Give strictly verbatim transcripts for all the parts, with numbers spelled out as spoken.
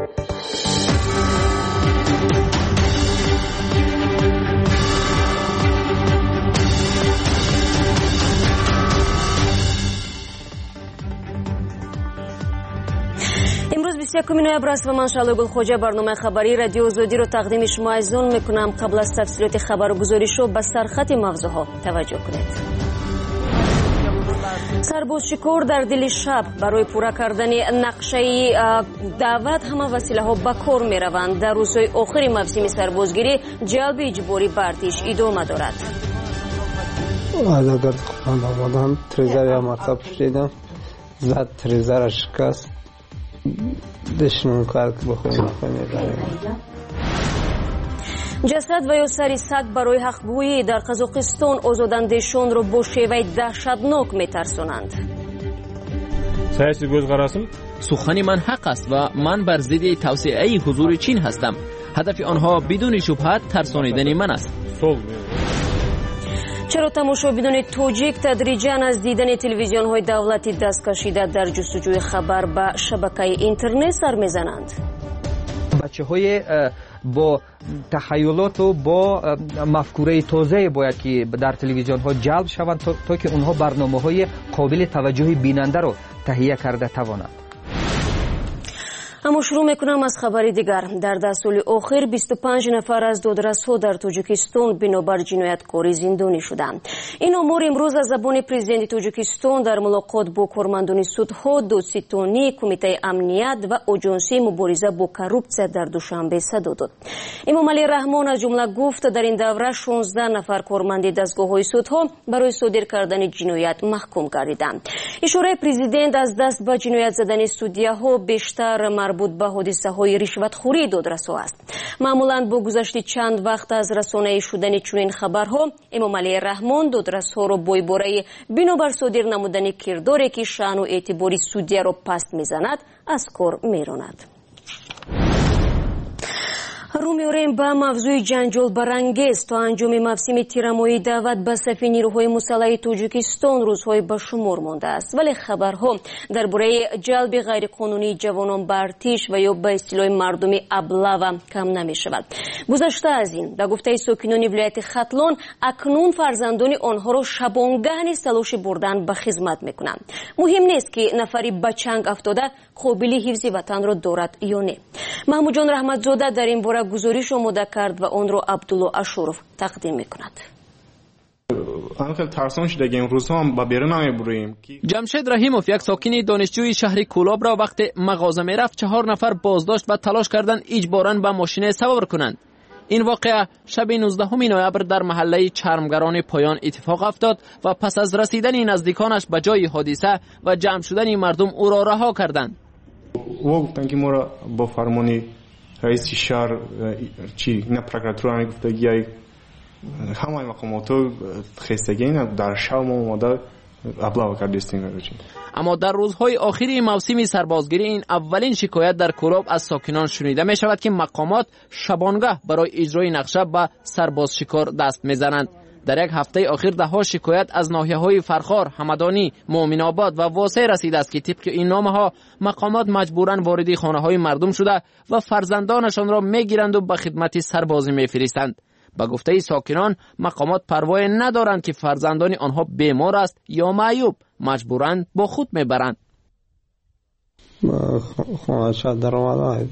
یکم نوامبر است و من شعله گلخوجه برنامه خبری رادیو آزادی رو تقدیم شما ایزون میکنم. قبل از تفصیلات خبر و گزارش رو به سرخط موضوعها توجه کنید. سرباز شکور در دل شب برای پورا کردن نقشه دعوت همه وسیله ها به کار می روند. در روزهای آخر موسم سربازگیری جلب اجباری به ارتش ادامه دارد. اگر خواهند آمدن تریزر یا مرتب پشیدم زد تریزر را شکست دشمن کرد که بخواه نخواه میبریم. جسد و یا سری سگ برای حقگویی در قزاقستان آزاداندهشان را با شیوه دهشتناک میترسانند. سیاسی گزارشم سخن من حق است و من بر ضد توسعه حضور چین هستم. هدف آنها بدون شبهه ترسانیدن من است. چرا تماشابینان توجیک تدریجاً از دیدن تلویزیون های دولتی دست کشیده در جستجوی خبر به شبکه اینترنت سر میزنند؟ بچه های با تخیلات و با مفکوره تازه باید که در تلویزیون ها جلب شوند تا, تا که اونها برنامه های قابل توجه بیننده رو تهیه کرده توانند. اما شروع میکنم از خبری دیگر. در ده سال آخر بیست و پنج نفر از دادرس‌ها در تاجیکستان بنابر جنایتکاری زندانی شدند. این امور امروز از زبان پرزیدنت تاجیکستان در ملاقات با کارمندان سودها، دادستانی، کمیته امنیت و آژانسی مبارزه با کروپسیا در دوشنبه صدا داد. امام علی رحمان از جمله گفت در این دوره شانزده نفر کارمند دستگاه‌های سودها برای صادر کردن جنایت محکوم گردیدند. اشاره پرزیدنت از دست به جنایت زدن سودیه‌ها بیشتر مربوط به حادثه های رشوتخوری دادرس‌ها است. معمولاً با گذشت چند وقت از رسانه شدن چنین خبرها امام علی رحمان دادرس‌ها را با عباره بنابر صادر نمودن کرداری که شأن و اعتباری سودیه را پست میزند از کار میراند. رو می‌آوریم به موضوع جنجال برانگیز. تا انجام موسم تیرمایی دعوت به صف نیروهای مسلح تاجیکستان روزهای به شمار مانده است، ولی خبرها درباره جلب غیرقانونی جوانان به ارتش و یا به اصطلاح مردمی ابله کم نمی‌شود. گذشته از این به گفته ساکنان ولایت ختلان اکنون فرزندان آنها را شبانگاه نیز تلاش بردن به خدمت می‌کنند. مهم نیست که نفری به چنگ افتاده قابل حفظ وطن را دارد یا نه. محمود جان رحمتزاده در این باره گزارش آماده کرد و آن را عبدالله اشورف تقدیم میکند. آن خیلی ترسان شده که این روزها هم با بیرون نمیبرویم. جمشید رحیموف یک ساکن دانشجوی شهر کولاب را وقت مغازه میرفت چهار نفر بازداشت و تلاش کردند اجباراً به ماشین سوار کنند. این واقعه شب نوزدهم نوامبر در محله چرمگران پایان اتفاق افتاد و پس از رسیدن نزدیکانش به جای حادثه و جمع شدن مردم او را رها کردند. او گفتن که ما را با فرمان رئیس شهر چی نه پروکراتور گفته گیای همه مقاماتو خستگی نه در شب ما اومده ابلاغ کردیم. اما در روزهای آخری موسم سربازگیری این اولین شکایت در کولاب از ساکنان شنیده می شود که مقامات شبانگاه برای اجرای نقشه به سرباز شکار دست می زنند. در یک هفته آخر ده ها شکایت از ناحیه‌های فرخار، همدانی، مومن آباد و واسع رسیده است که طبق این نامه‌ها مقامات مجبوراً وارد خانه‌های مردم شده و فرزندانشان را می‌گیرند و به خدمت سربازی می‌فرستند. با گفته ساکنان مقامات پروای ندارند که فرزندان آنها بیمار است یا معیوب، مجبوراً با خود می‌برند. خانه شد در آمده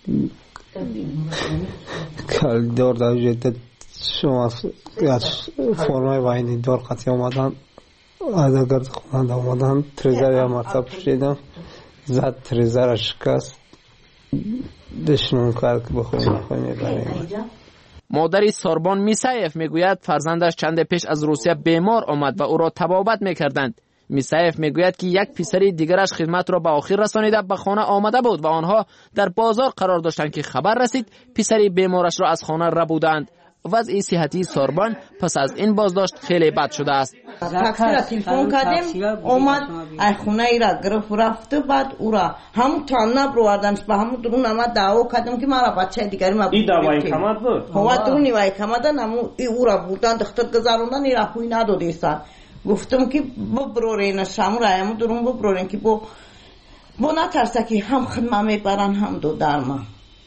کل دور در جدید شما از فرمای باینی دور قطعی آمدن از اگر خونند آمدن تریزر یا مرتب پشیدم زد تریزر را شکست دشمن کرد که بخواه نخواه میبریم. مادری ساربان میسایف میگوید فرزندش چند پیش از روسیه بیمار آمد و او را طبابت میکردند. میسایف میگوید که یک پسر دیگرش خدمت را به آخر رسانیده به خانه آمده بود و آنها در بازار قرار داشتند که خبر رسید پسر بیمارش را از خانه ربودند. وضع صحتی ساربان پس از این بازداشت خیلی بد شده است. تاکسی را تلفن کردیم اومد ای خونه ای را گرفت رفته بعد او را همون تانه بروردنش به همون درون آمد دعوا کردیم که مرا بچه دیگری ما این دعوای کمد بود هوا درونی وای کمدن همون او را بردن دختر گذاروندن ای را خوی نداده است. گفتم که ببرورین شام را همون درون ببرورین که با бо натарса ки ҳам хидма мебаранд ҳам додарма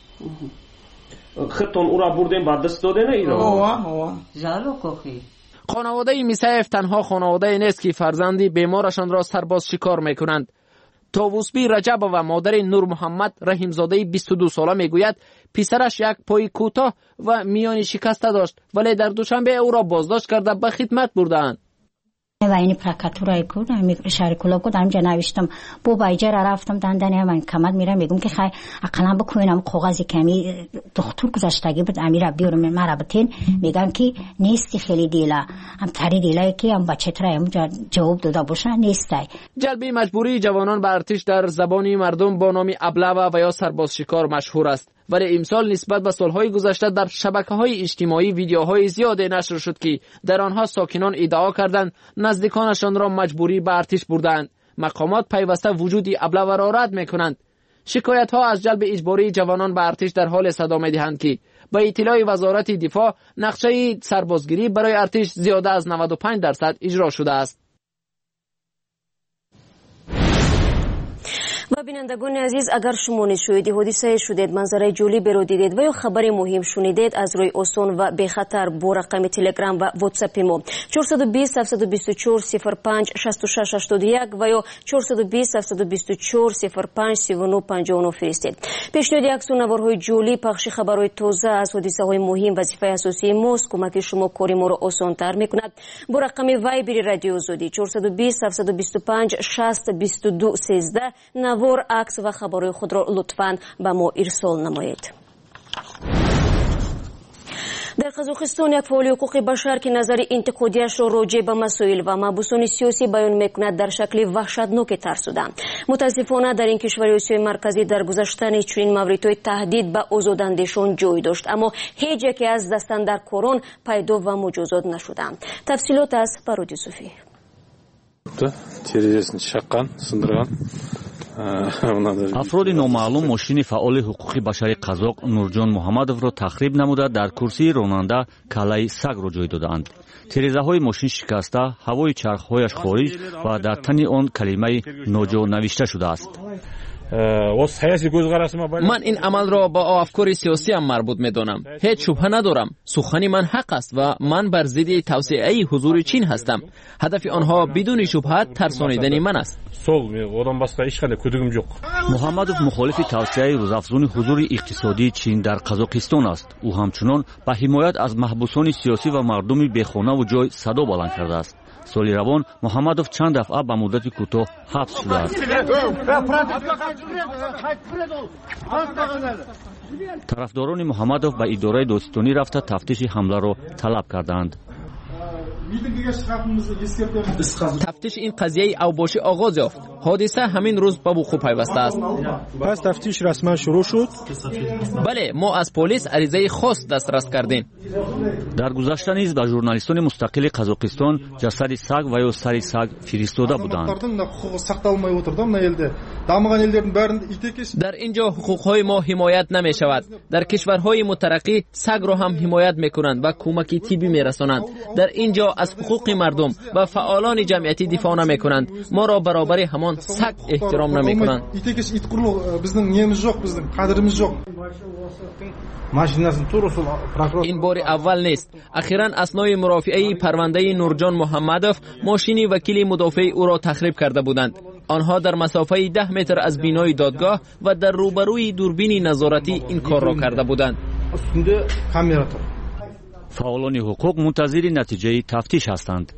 خطون او را بردیم بعد دست داده نه ایران اوه اوه جالو کوخی خانواده میسایف تنها خانواده نیست که فرزندی بیمارشان را سرباز شکار میکنند. طاووسبی رجب و مادر نور محمد رحیمزاده بیست و دو ساله میگوید پسرش یک پای کوتاه و میانی شکسته داشت ولی در دوشنبه او را بازداشت کرده به خدمت بردند. و این پرکاتورای کود می شارکولا کود همجا نوشتم بو بایجر رفتم دندانه من کمد میرم میگم که خیلی اقلام بکنم کاغذی کمی دکتر گذاشتگی بود امیر بیارم مرا بتین میگم که نیستی خیلی دیلا هم تری دیلایی که هم بچه ترا هم جواب داده باشه نیستی. جلبی مجبوری جوانان به ارتش در زبانی مردم با نام ابله و یا سرباز شکار مشهور است. ولی امسال نسبت به سالهای گذشته در شبکه‌های اجتماعی ویدیوهای زیادی نشر شد که در آنها ساکنان ادعا کردند نزدیکانشان را مجبوری به ارتش بردند. مقامات پیوسته وجود ابله را رد می‌کنند. شکایت‌ها از جلب اجباری جوانان به ارتش در حال صدا می‌دهند که با اطلاع وزارت دفاع نقشه سربازگیری برای ارتش زیاده از نود و پنج درصد اجرا شده است. و بینندگان عزیز اگر شما نیز شاهد حادثه شدید منظره جالبی رو دیدید و یا خبر مهم شنیدید از روی آسان و بی خطر با رقم تلگرام و واتساپ ما چهارصد و بیست هفتصد و بیست و چهار صفر پنج شصت و شش هشتاد و یک و یا چهارصد و بیست هفتصد و بیست و چهار صفر پنج سی و نه پنجاه و نه فرستید. پیشنهاد عکس و نوارهای جولی پخش خبرهای تازه از حادثه های مهم وظیفه اساسی ماست. کمک شما کاری ما را آسان‌تر می‌کند. با رقم وایبر رادیو آزادی چهارصد و بیست هفتصد و بیست و پنج شصت بیست و دو سیزده نوار عکس و خبرهای خود را لطفاً به ما ارسال نمایید. در قزاقستان یک فعال حقوق بشر که نظر انتقادیش را راجع به مسائل و محبوسان سیاسی بیان میکند در شکل وحشتناک ترسیده. متاسفانه در این کشور آسیای مرکزی در گذشتن چنین موردهای تهدید به آزاداندیشان جای داشت اما هیچ یکی از دستاندرکاران پیدا و مجازات نشدند. تفصیلات از برود یوسفی. терезесini shaqqan, sindirgan. افراد نامعلوم ماشین فعال حقوق بشری قزاق نورجان محمدов را تخریب نموده در کرسی راننده کلای سگ را جای دادند. تیره‌های ماشین شکسته، هوای چرخ‌هایش خارج و در تن آن کلمه ناجا نوشته شده است. من این عمل را با افکار سیاسی هم مربوط می‌دانم. هیچ شبهه ندارم. سخن من حق است و من بر ضد توسعه حضور چین هستم. هدف آنها بدون شبهه ترسانیدن من است. محمدов مخالف توسعه روزافزون حضور اقتصادی چین در قزاقستان است. او همچنان به حمایت از محبوسان سیاسی و مردم بیخانه و جای صدا بلند کرده است. سالی روان محمدов چند دفعه به مدت کوتاه حبس شده است. طرفداران محمدов به اداره دادستانی رفته تفتیش حمله را طلب کردند. تفتیش این قضیه اوباشی آغاز یافت. حادثه همین روز به وقوع پیوسته است. پس تفتیش رسما شروع شد؟ بله، ما از پلیس عریضه خاص دسترس کردیم. در گذشته نیز به ژورنالیستان مستقل قزاقستان جسد سگ و یا سر سگ فرستاده بودند. در اینجا حقوق‌های ما حمایت نمی شود. در کشورهای مترقی سگ را هم حمایت میکنند و کمک طبی میرسانند. در اینجا از حقوق مردم و فعالان جمعیتی دفاع نمی کنند. ما را برابر همان سگ احترام نمی کنند. این بار اول نیست. اخیراً اثنای مرافعه پرونده نورجان محمدов ماشینی وکیل مدافع او را تخریب کرده بودند. آنها در مسافه ده متر از بینای دادگاه و در روبروی دوربین نظارتی این کار را کرده بودند. فعالان حقوق منتظر نتیجه تفتیش هستند.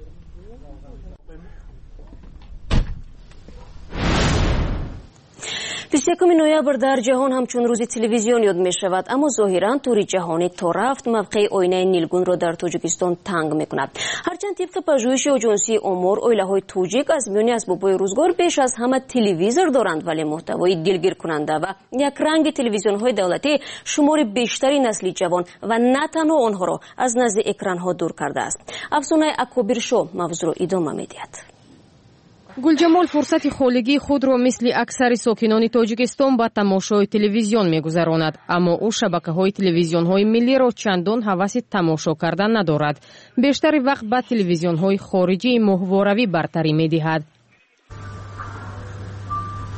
بیست و یکم نوامبر در جهان همچون روز تلویزیون یاد می شود اما ظاهرا طور جهانی تا رفت موقع آینه نیلگون را در تاجیکستان تنگ می کند. هرچند طبق پژوهش آژانسی آمار آیله های تاجیک از میان اسباب‌های روزگار بیش از همه تلویزیون دارند ولی محتوای دلگیر کننده و یک رنگ تلویزیون های دولتی شمار بیشتری نسل جوان و نه تنها آنها را از نزد اکران ها دور کرده است. افسانه اکابر شو موضوع را ادامه می دهد. گلجمال فرصت خالگی خود را مثل اکثر ساکنان تاجیکستان با تماشای تلویزیون می‌گذراند اما او شبکه‌های تلویزیون‌های ملی را چندان هوس تماشا کردن ندارد. بیشتر وقت با تلویزیون‌های خارجی ماهواره‌ای برتری می‌دهد.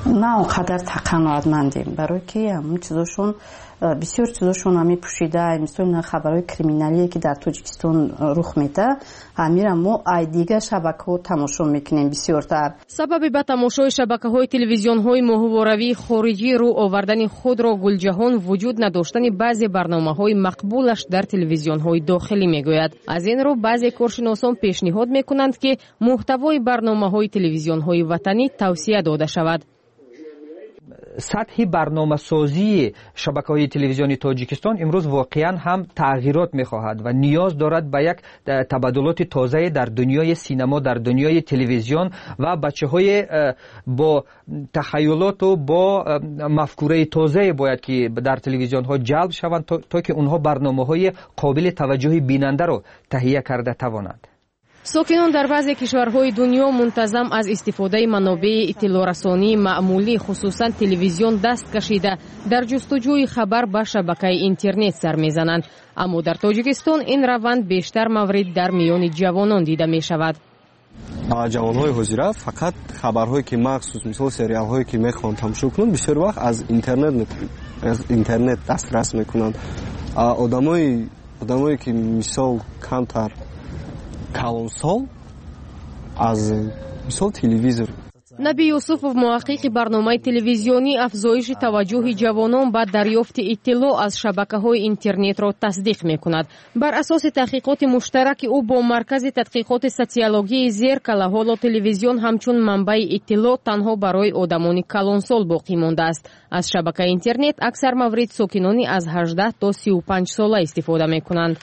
نه اونقدر قناعتمندیم برای که همون چیزاشون بسیار چیزاشون همی پوشیده مثل خبرهای کریمینالی که در تاجیکستان رخ میده همین ما ای دیگه شبکه‌ها تماشا میکنیم بسیارتر. سبب به تماشای شبکه‌های تلویزیون‌های ماهواره‌ای خارجی رو آوردن خود را گلجهان وجود نداشتن بعضی برنامه‌های مقبولش در تلویزیون‌های داخلی میگوید. از این رو بعضی کارشناسان پیشنهاد میکنند که محتوای برنامه‌های تلویزیون‌های وطنی توصیه داده شود. سطح برنامه سازی شبکه‌های تلویزیونی تاجیکستان امروز واقعا هم تغییرات می‌خواهد و نیاز دارد به یک تبادلات تازه در دنیای سینما، در دنیای تلویزیون و بچه‌های با تخیلات و با مفکوره تازه باید که در تلویزیون‌ها جلب شوند تا, تا که اونها برنامه‌های قابل توجه بیننده را تهیه کرده توانند. ساکنان در بعضی کشورهای دنیا منتظم از استفاده منابع اطلاع‌رسانی معمولی خصوصا تلویزیون دست کشیده در جستجوی خبر به شبکه اینترنت سر میزنند، اما در تاجیکستان این روند بیشتر مورد در میان جوانان دیده می شود. جوانهای حاضره فقط خبرهایی که مخصوص مثل سریال هایی که میخوان تماشا کنند بسیار وقت از اینترنت از اینترنت دسترس میکنند. آدمای آدمایی که مثال کمتر کلان سال از مثال تلویزیون. نبی یوسف محقق برنامه تلویزیونی افزایش توجه جوانان به دریافت اطلاع از شبکه‌های اینترنت را تصدیق می‌کند. بر اساس تحقیقات مشترک او با مرکز تحقیقات سوسیولوژی زیر کلاهال تلویزیون همچون منبع اطلاع تنها برای آدمان کلانسال باقی مانده است. از شبکه اینترنت اکثر مورد ساکنانی از هجده تا سی و پنج ساله استفاده می‌کنند.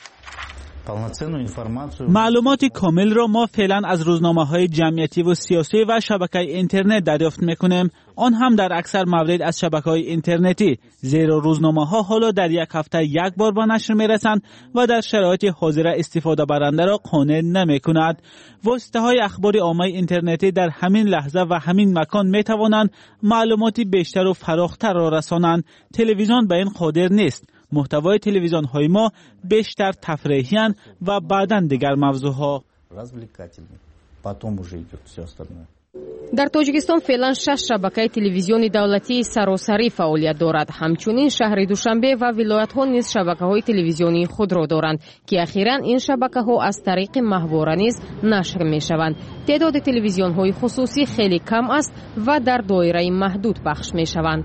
معلومات کامل را ما فعلا از روزنامه‌های جمعیتی و سیاسی و شبکه اینترنت دریافت می‌کنیم، آن هم در اکثر موارد از شبکه‌های اینترنتی، زیرا روزنامه‌ها حالا در یک هفته یک بار به نشر می‌رسند و در شرایط حاضر استفاده برنده را قانع نمی‌کند. واسطه‌های اخبار عامه اینترنتی در همین لحظه و همین مکان می‌توانند معلوماتی بیشتر و فراختر را رسانند. تلویزیون به این قادر نیست. محتوای تلویزیون های ما بیشتر تفریحی‌اند و بعداً دیگر موضوعها. در تاجیکستان فعلا شش شبکه تلویزیونی دولتی سراسری فعالیت دارد. همچنین شهر دوشنبه و ولایت ها نیز شبکه های تلویزیونی خود را دارند که اخیراً این شبکه ها از طریق ماهواره نیز نشر می شوند. تعداد تلویزیون های خصوصی خیلی کم است و در دایره محدود پخش می شوند.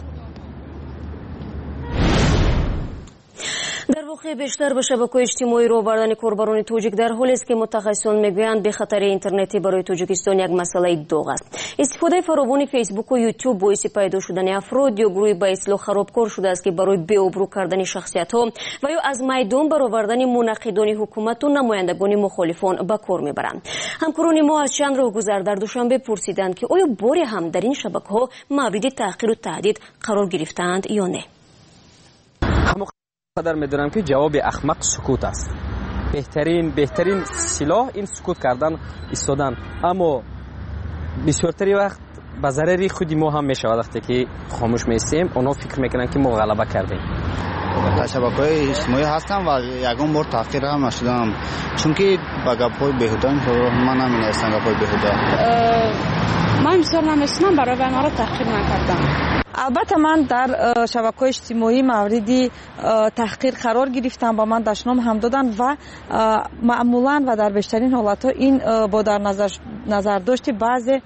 در واقع بیشتر به شبکه‌های اجتماعی رو آوردن کاربران توجیک در حالی است که متخصصان میگویند به خطر اینترنتی برای توجیکستان یک مسئله داغ است. استفاده فراوان فیسبوک و یوتیوب باعث پیدا شدن افراد یا گروهی به اصطلاح خرابکار شده است که برای بی‌آبرو کردن شخصیت‌ها و یا از میدان برآوردن مناقضان حکومت و نمایندگان مخالفان به کار میبرند. همکاران ما از چند راهگذر در دوشنبه پرسیدند که آیا باری هم در این شبکه‌ها مورد تحقیر و تهدید قرار گرفتند یا نه. قدر میدونم که جواب احمق سکوت است. بهترین بهترین سلاح این سکوت کردن ایستادن، اما بسیارتری وقت به ضرر خودی ما هم میشه. وقتی که خاموش میستیم اونا فکر میکنن که ما غلبه کردیم. در شبکه‌های اجتماعی هستم و یگان بار تحقیر هم نشدم، چون که با گپ‌های بیهوده من نمی‌نویسم. گپ‌های بیهوده من بسیار نمی‌شنم، برای آنها را تحقیر نکردم. البته من در شبکه‌های اجتماعی موردی تحقیر قرار گرفتم، با من دشنام هم دادن و معمولاً و در بیشترین حالت‌ها این با در نظر نظر داشت بعضی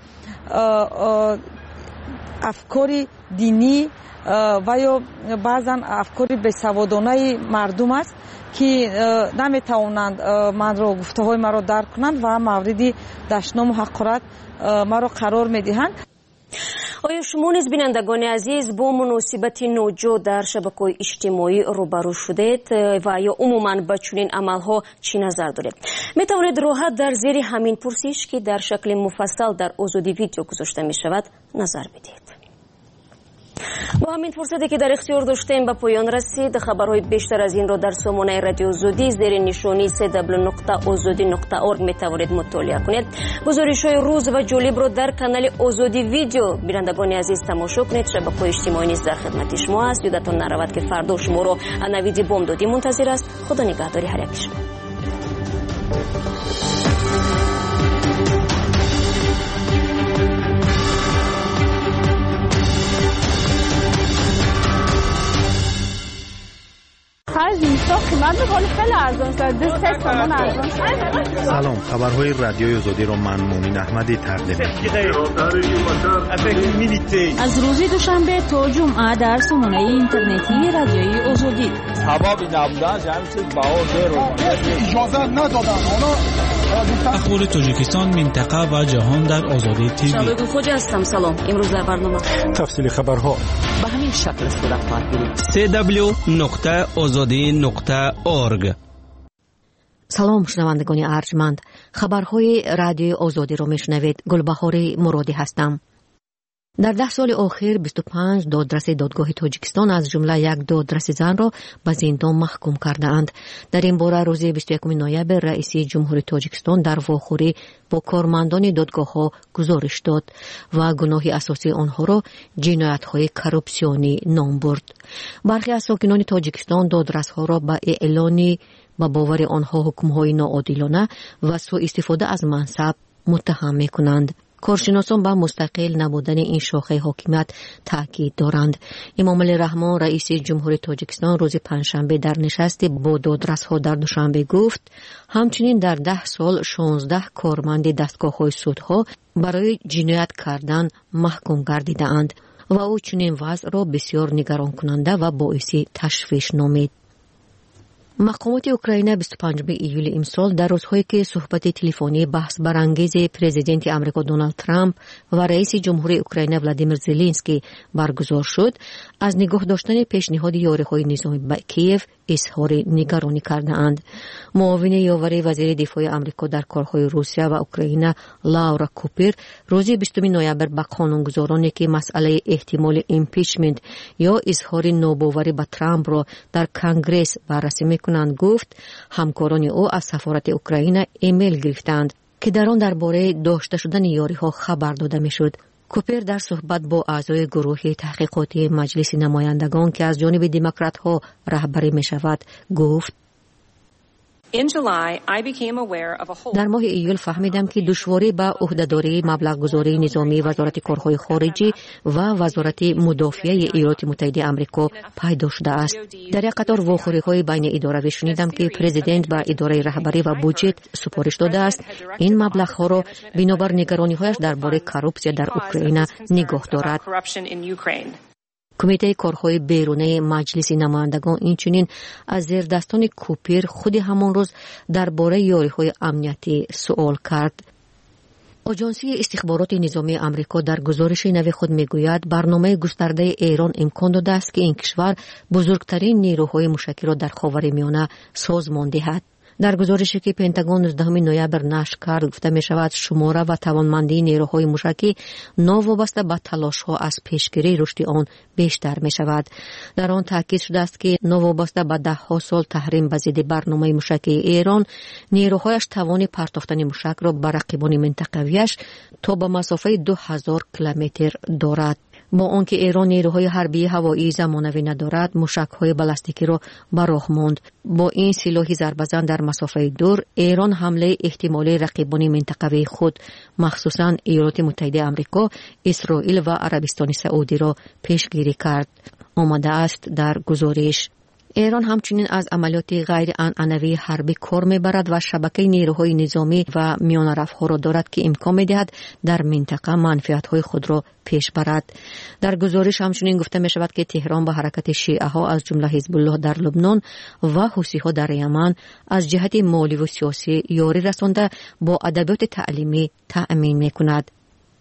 افکار دینی و یا بعضا افکار بی‌سوادانه مردم است که نمیتوانند من را گفته های مرا درک کنند و موردی دشنام و حقارت مرا قرار میدهند. آیا شما نیز بینندگان عزیز با مناسبت نوجو در شبکه‌های اجتماعی روبرو شدید و یا عموماً به چنین عملها چی نظر دارید؟ می توانید راحت در زیر همین پرسش که در شکل مفصل در آزادی ویدیو گذاشته می شود نظر بدید. با همین فرصتی که در اختیار داشتیم به پایان رسید. خبرهای بیشتر از این را در سامانه رادیو آزادی زیر نشانی دبلیو دبلیو دبلیو نقطه آزادی نقطه اورگ می توانید مطالعه کنید. گزارش های روز و جالب را در کانال آزادی ویدیو بینندگان عزیز تماشا کنید. شبکه‌های اجتماعی نیز در خدمت شما است. یادتان نرود که فردا شما را نوید بامدادی منتظر است. خدا نگهداری هر یک شما. پنج اینستا قیمت ولی خیلی ارزان شد. دو سه تومن ارزان شد. سلام، خبرهای رادیوی آزادی رو من مومین احمدی تقدیم می‌کنم. از روز دوشنبه تا جمعه در سامانه اینترنتی رادیوی آزادی. سبب نبودن جمعیت بهار رو اجازه ندادن. اخبار تاجیکستان، منطقه و جهان در آزادی تیوی. شبکه خوج هستم. سلام. امروز در برنامه تفصیل خبرها به همین شکل صورت خواهد گرفت. سی دبلیو نقطه آزادی نقطه اورگ. سلام شنوندگان ارجمند، خبرهای رادیوی آزادی را میشنوید. گلبهار مرادی هستم. در ده سال آخر بیست و پنج دادرس دادگاه تاجیکستان از جمله یک دادرس زن را به زندان محکوم کرده اند. در این باره روز بیست و یکم نوامبر رئیس جمهوری تاجیکستان در واخوری با کارمندان دادگاه ها گزارش داد و گناه اساسی آنها را جنایت های کروپسیونی نام برد. برخی از ساکنان تاجیکستان دادرس ها را به اعلان با باور آنها حکم های ناعادلانه و سوء استفاده از منصب متهم می کنند. کارشناسان به مستقل نبودن این شاخه حاکمیت تاکید دارند. امام علی رحمان رئیس جمهوری تاجیکستان روز پنجشنبه در نشست با دادرس‌ها در دوشنبه گفت همچنین در ده سال شانزده کارمند دستگاه‌های سودها برای جنایت کردن محکوم گردیده‌اند و او چنین وضع را بسیار نگران کننده و باعث تشویش نامید. مقامات اوکراین بیست و پنجم ایول امسال در روزهایی که صحبت تلفنی بحث برانگیز پرزیدنت آمریکا دونالد ترامپ و رئیس جمهوری اوکراین ولادیمیر زلنسکی برگزار شد، از نگاه داشتن پیشنهاد یاری‌های نظامی به کیف اظهار نگرانی کرده‌اند. معاون یاوری وزیر دفاع آمریکا در کارهای روسیه و اوکراین لاورا کوپر روز بیستم نوامبر به قانونگذارانی که مسئله احتمال ایمپیچمنت یا اظهار ناباوری به ترامپ را در کنگره بررسی می‌کنند گفت همکاران او از سفارت اوکراین ایمیل گرفتند که در آن درباره داشته شدن یاری‌ها خبر داده می‌شد. کوپر در صحبت با اعضای گروه تحقیقاتی مجلس نمایندگان که از جانب دموکرات‌ها رهبری می‌شود گفت در ماه ایول فهمیدم که دشواری به عهدهداری مبلغ گذاری نظامی وزارت کارهای خارجی و وزارت مدافعه ایالات متحده آمریکا پیدا شده است. در یک قطار واخوری‌های بین اداره‌ای شنیدم که پرزیدنت به اداره رهبری و بودجت سپارش داده است این مبلغ‌ها را بنابر نگرانی‌هایش درباره کروپسیا در اوکراین نگاه دارد. کمیته کارهای بیرونی مجلس نمایندگان اینچنین از زیردستان کوپر خود همان روز درباره یاری‌های امنیتی سوال کرد. آژانسی استخبارات نظامی آمریکا در گزارش نو خود میگوید برنامه گسترده ایران امکان داده است که این کشور بزرگترین نیروهای موشکی را در خاورمیانه سازمان دهد. در گزارشی که پنتاگون نوزدهم نوامبر نشر کرد گفته می شود شماره و توانمندی نیروهای موشکی ناوابسته به تلاش‌ها از پیشگیری رشد آن بیشتر می شود. در آن تاکید شده است که ناوابسته به ده ها سال تحریم به ضد برنامه موشکی ایران، نیروهایش توان پرتافتن موشک را به رقیبان منطقویش تا به مسافه دو هزار کیلومتر دارد. با آنکه ایران نیروهای حربی هوایی زمانوی ندارد، موشک‌های بالستیکی را به راه ماند. با این سلاح ضربه‌زن در مسافه دور، ایران حمله احتمالی رقیبان منطقوی خود مخصوصاً ایالات متحده آمریکا، اسرائیل و عربستان سعودی را پیشگیری کرد. آمده است در گزارش. ایران همچنین از عملیات غیر عنعنوی حربی کار می‌برد و شبکه نیروهای نظامی و میان‌رف‌ها را دارد که امکان می‌دهد در منطقه منفعت‌های خود را پیش برد. در گزارش همچنین گفته می‌شود که تهران به حرکت شیعه‌ها از جمله حزب الله در لبنان و حوثی‌ها در یمن از جهت مالی و سیاسی یاری رسانده با ادبیات تعلیمی تأمین می‌کند.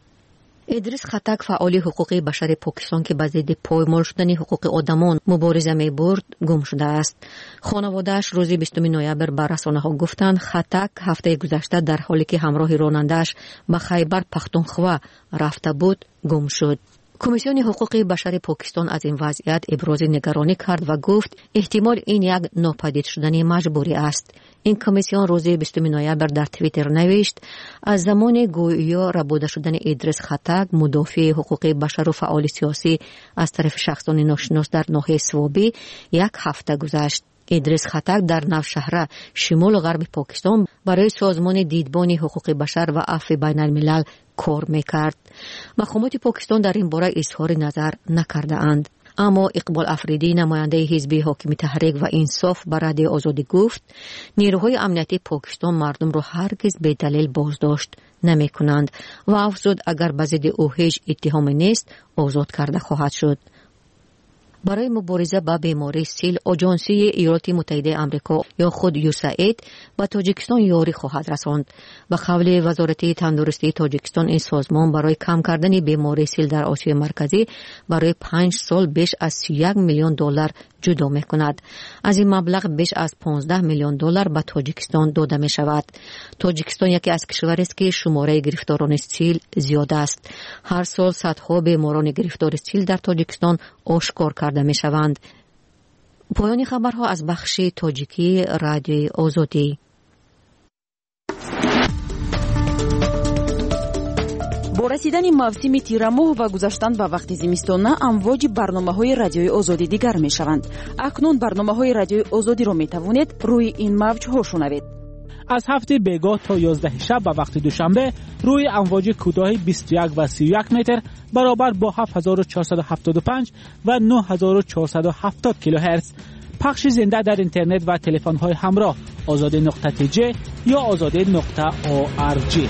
ادریس خطک فعال حقوق بشر پاکستان که به ضد پایمال شدن حقوق آدمان مبارزه می‌برد گم شده است. خانواده‌اش روز بیستم نوامبر به رسانه‌ها گفتند خطک هفته گذشته در حالی که همراه راننده‌اش به خیبر پختونخوا رفته بود گم شد. کمیسیون حقوق بشر پاکستان از این وضعیت ابراز نگرانی کرد و گفت احتمال این یک ناپدید شدن مجبوری است. این کمیسیون روز بیستم نوامبر در توییتر نوشت از زمان گویا ربوده شدن ادریس خطک مدافع حقوق بشر و فعال سیاسی از طرف شخصان ناشناس در ناحیه سوابی یک هفته گذشت. ادریس خطک در نوشهر شمال و غرب پاکستان برای سازمان دیدبان حقوق بشر و عفو بین الملل کار میکرد. مقامات پاکستان در این باره اظهار نظر نکرده اند. اما اقبال افریدی نماینده حزب حاکم تحریک و انصاف به رادیو آزادی گفت نیروهای امنیتی پاکستان مردم را هرگز به دلیل بازداشت نمی کنند و افزود اگر به ضد او هیچ اتهامی نیست آزاد کرده خواهد شد. برای مبارزه با بیماری سیل آژانسی ایالات متحده آمریکا یا خود یوساید به تاجیکستان یاری خواهد رساند. به قول وزارت تندرستی تاجیکستان این سازمان برای کم کردن بیماری سیل در آسیای مرکزی برای پنج سال بیش از سی و یک میلیون دلار جدا می کند. از این مبلغ بیش از پانزده میلیون دلار به تاجیکستان داده می شود. تاجیکستان یکی از کشورهایی است که شماره گرفتاران سیل زیاد است. هر سال صدها بیماران گرفتار سیل در تاجیکستان آشکار کرده می شوند. پایان خبرها از بخش تاجیکی رادیوی آزادی. با رسیدن موسم تیرماه و گذشتن به وقت زمستان امواج برنامه‌های رادیوی آزادی دیگر می‌شوند. اکنون برنامه‌های رادیوی آزادی را می‌توانید روی این موج‌ها شنوید. از هفته بیگاه تا یازده شب به وقت دوشنبه روی امواج کوتاه بیست و یک و سی و یک متر برابر با هفت هزار و چهارصد و هفتاد و پنج و نه هزار و چهارصد و هفتاد کیلوهرتز. پخش زنده در اینترنت و تلفن‌های همراه آزاده نقطه تی جی یا آزاده نقطه او آر جی.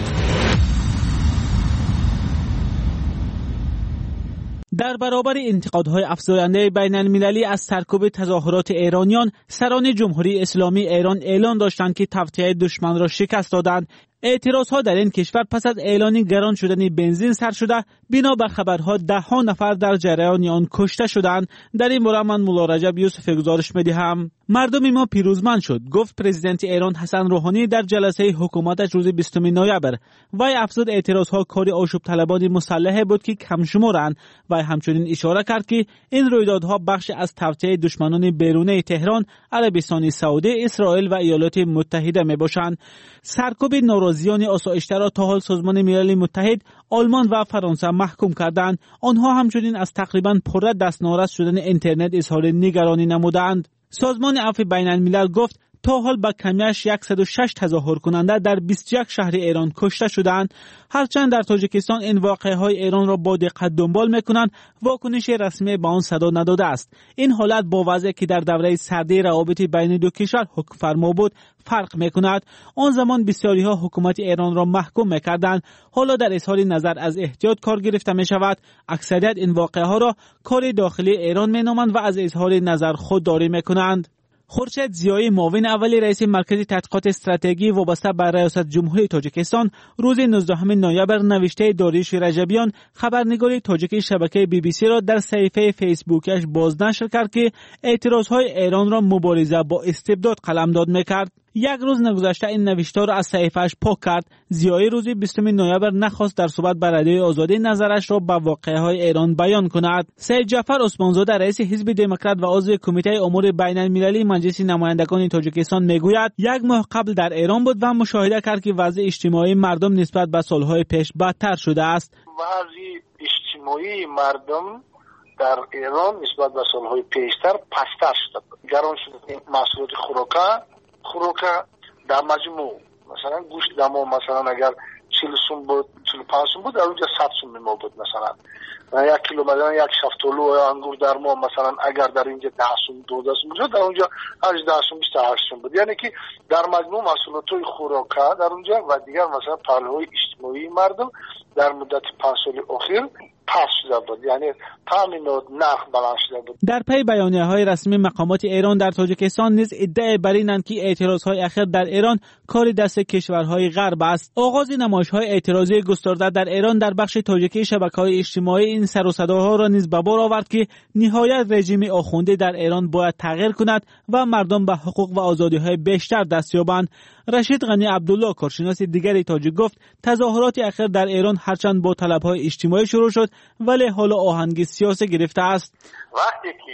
در برابر انتقادهای افزاینده بین المللی از سرکوب تظاهرات ایرانیان، سران جمهوری اسلامی ایران اعلان داشتند که توطئه دشمن را شکست دادند. اعتراضها در این کشور پس از اعلان گران شدن بنزین سر شده، بنا بر خبرها ده ها نفر در جریان آن کشته شدند. در این باره من مولا رجب یوسف گزارش می‌دهم. مردم ما پیروزمند شد، گفت پرزیدنت ایران حسن روحانی در جلسه حکومتش روز بیستم نوامبر. وی افزود اعتراضها کار آشوب طلبان مسلح بود که کم شمارند و همچنین اشاره کرد که این رویدادها بخش از توطئه دشمنان بیرونی تهران، عربستان سعودی، اسرائیل و ایالات متحده میباشند. سرکوب ناراضیان آسایش‌تر را تا حال سازمان ملل متحد، آلمان و فرانسه محکوم کردند. آنها همچنین از تقریباً پر دست ناراض شدن اینترنت اظهار نگرانی نمودند. سازمان عفو بین الملل گفت تا حال با کمیش صد و شش تظاهر کننده در بیست و یک شهر ایران کشته شدند. هرچند در تاجیکستان این واقعه های ایران را با دقت دنبال میکنند، واکنش رسمی به آن صدا نداده است. این حالت با وضعی که در دوره سردی روابط بین دو کشور حکم فرما بود فرق میکند. آن زمان بسیاری ها حکومت ایران را محکوم میکردند. حالا در اظهار نظر از احتیاط کار گرفته می شود. اکثریت این واقعه ها را کار داخلی ایران مینامند و از اظهار نظر خودداری میکنند. خورشید زیایی، معاون اول رئیس مرکز تحقیقات استراتژی وابسته به ریاست جمهوری تاجیکستان، روز نوزدهم نوامبر نوشته داریوش رجبیان، خبرنگار تاجیک شبکه بی بی سی را در صفحه فیسبوکش بازنشر کرد که اعتراضهای ایران را مبارزه با استبداد قلمداد میکرد. یک روز نگذشته این نوشته را از صحیفه‌اش پاک کرد. زیایی روز بیستم نوامبر نخواست در صحبت با رادیوی آزادی نظرش را به واقعه‌های ایران بیان کند. سید جعفر عثمانزاده، رئیس حزب دموکرات و عضو کمیته امور بین المللی مجلس نمایندگان تاجیکستان میگوید یک ماه قبل در ایران بود و مشاهده کرد که وضع اجتماعی مردم نسبت به سالهای پیش بدتر شده است. وضع اجتماعی مردم در ایران نسبت به سالهای پیشتر پستر شده. گران شده محصولات خوراک خوراک در مجموع مثلا گوشت دما مثلا اگر چهل سوم بود چهل و پنج سوم بود در اونجا صد سوم ما بود. مثلا یک کیلو مثلا یک شفتالو یا انگور در ما مثلا اگر در اینجا ده سوم دو سوم بود در اونجا هجده سوم بیست و هشت سوم بود. یعنی که در مجموع محصولات خوراک در اونجا و دیگر مثلا پهلوهای اجتماعی مردم در مدت پنج سال اخیر پس شده بود، یعنی تامینات نرخ بلند شده بود. در پی بیانیه‌های رسمی مقامات ایران در تاجیکستان نیز ادعای بر اینند که اعتراضهای اخیر در ایران کار دست کشورهای غرب است. آغاز نمایش‌های اعتراضی گسترده در ایران در بخش تاجیکی شبکه‌های اجتماعی این سر و صداها را نیز به بار آورد که نهایت رژیم آخونده در ایران باید تغییر کند و مردم به حقوق و آزادی‌های بیشتر دست یابند. رشید غنی عبدالله، کارشناس دیگری تاجیک، گفت تظاهرات اخیر در ایران هرچند با طلب‌های اجتماعی شروع شد ولی حالا آهنگ سیاسی گرفته است. وقتی که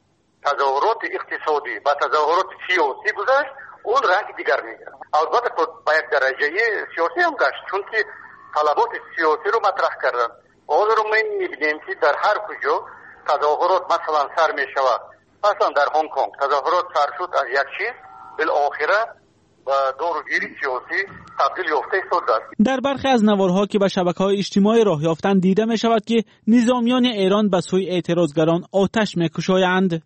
تظاهرات اقتصادی و تظاهرات سیاسی گذشت اون رنگ دیگر میگیرد. البته با یک درجه سیاسی هم گشت چون که طلبات سیاسی رو مطرح کردن. آن رو ما میبینیم که در هر کجا تظاهرات مثلا سر میشود. مثلا در هنگ کنگ تظاهرات سر شد از یک چیز بالاخره و دورگیری سیاسی تبدیل یافته شده است. در برخی از نوارها که به شبکه‌های اجتماعی راه یافتند دیده می شود که نظامیان ایران به سوی اعتراضگران آتش می‌کشایند.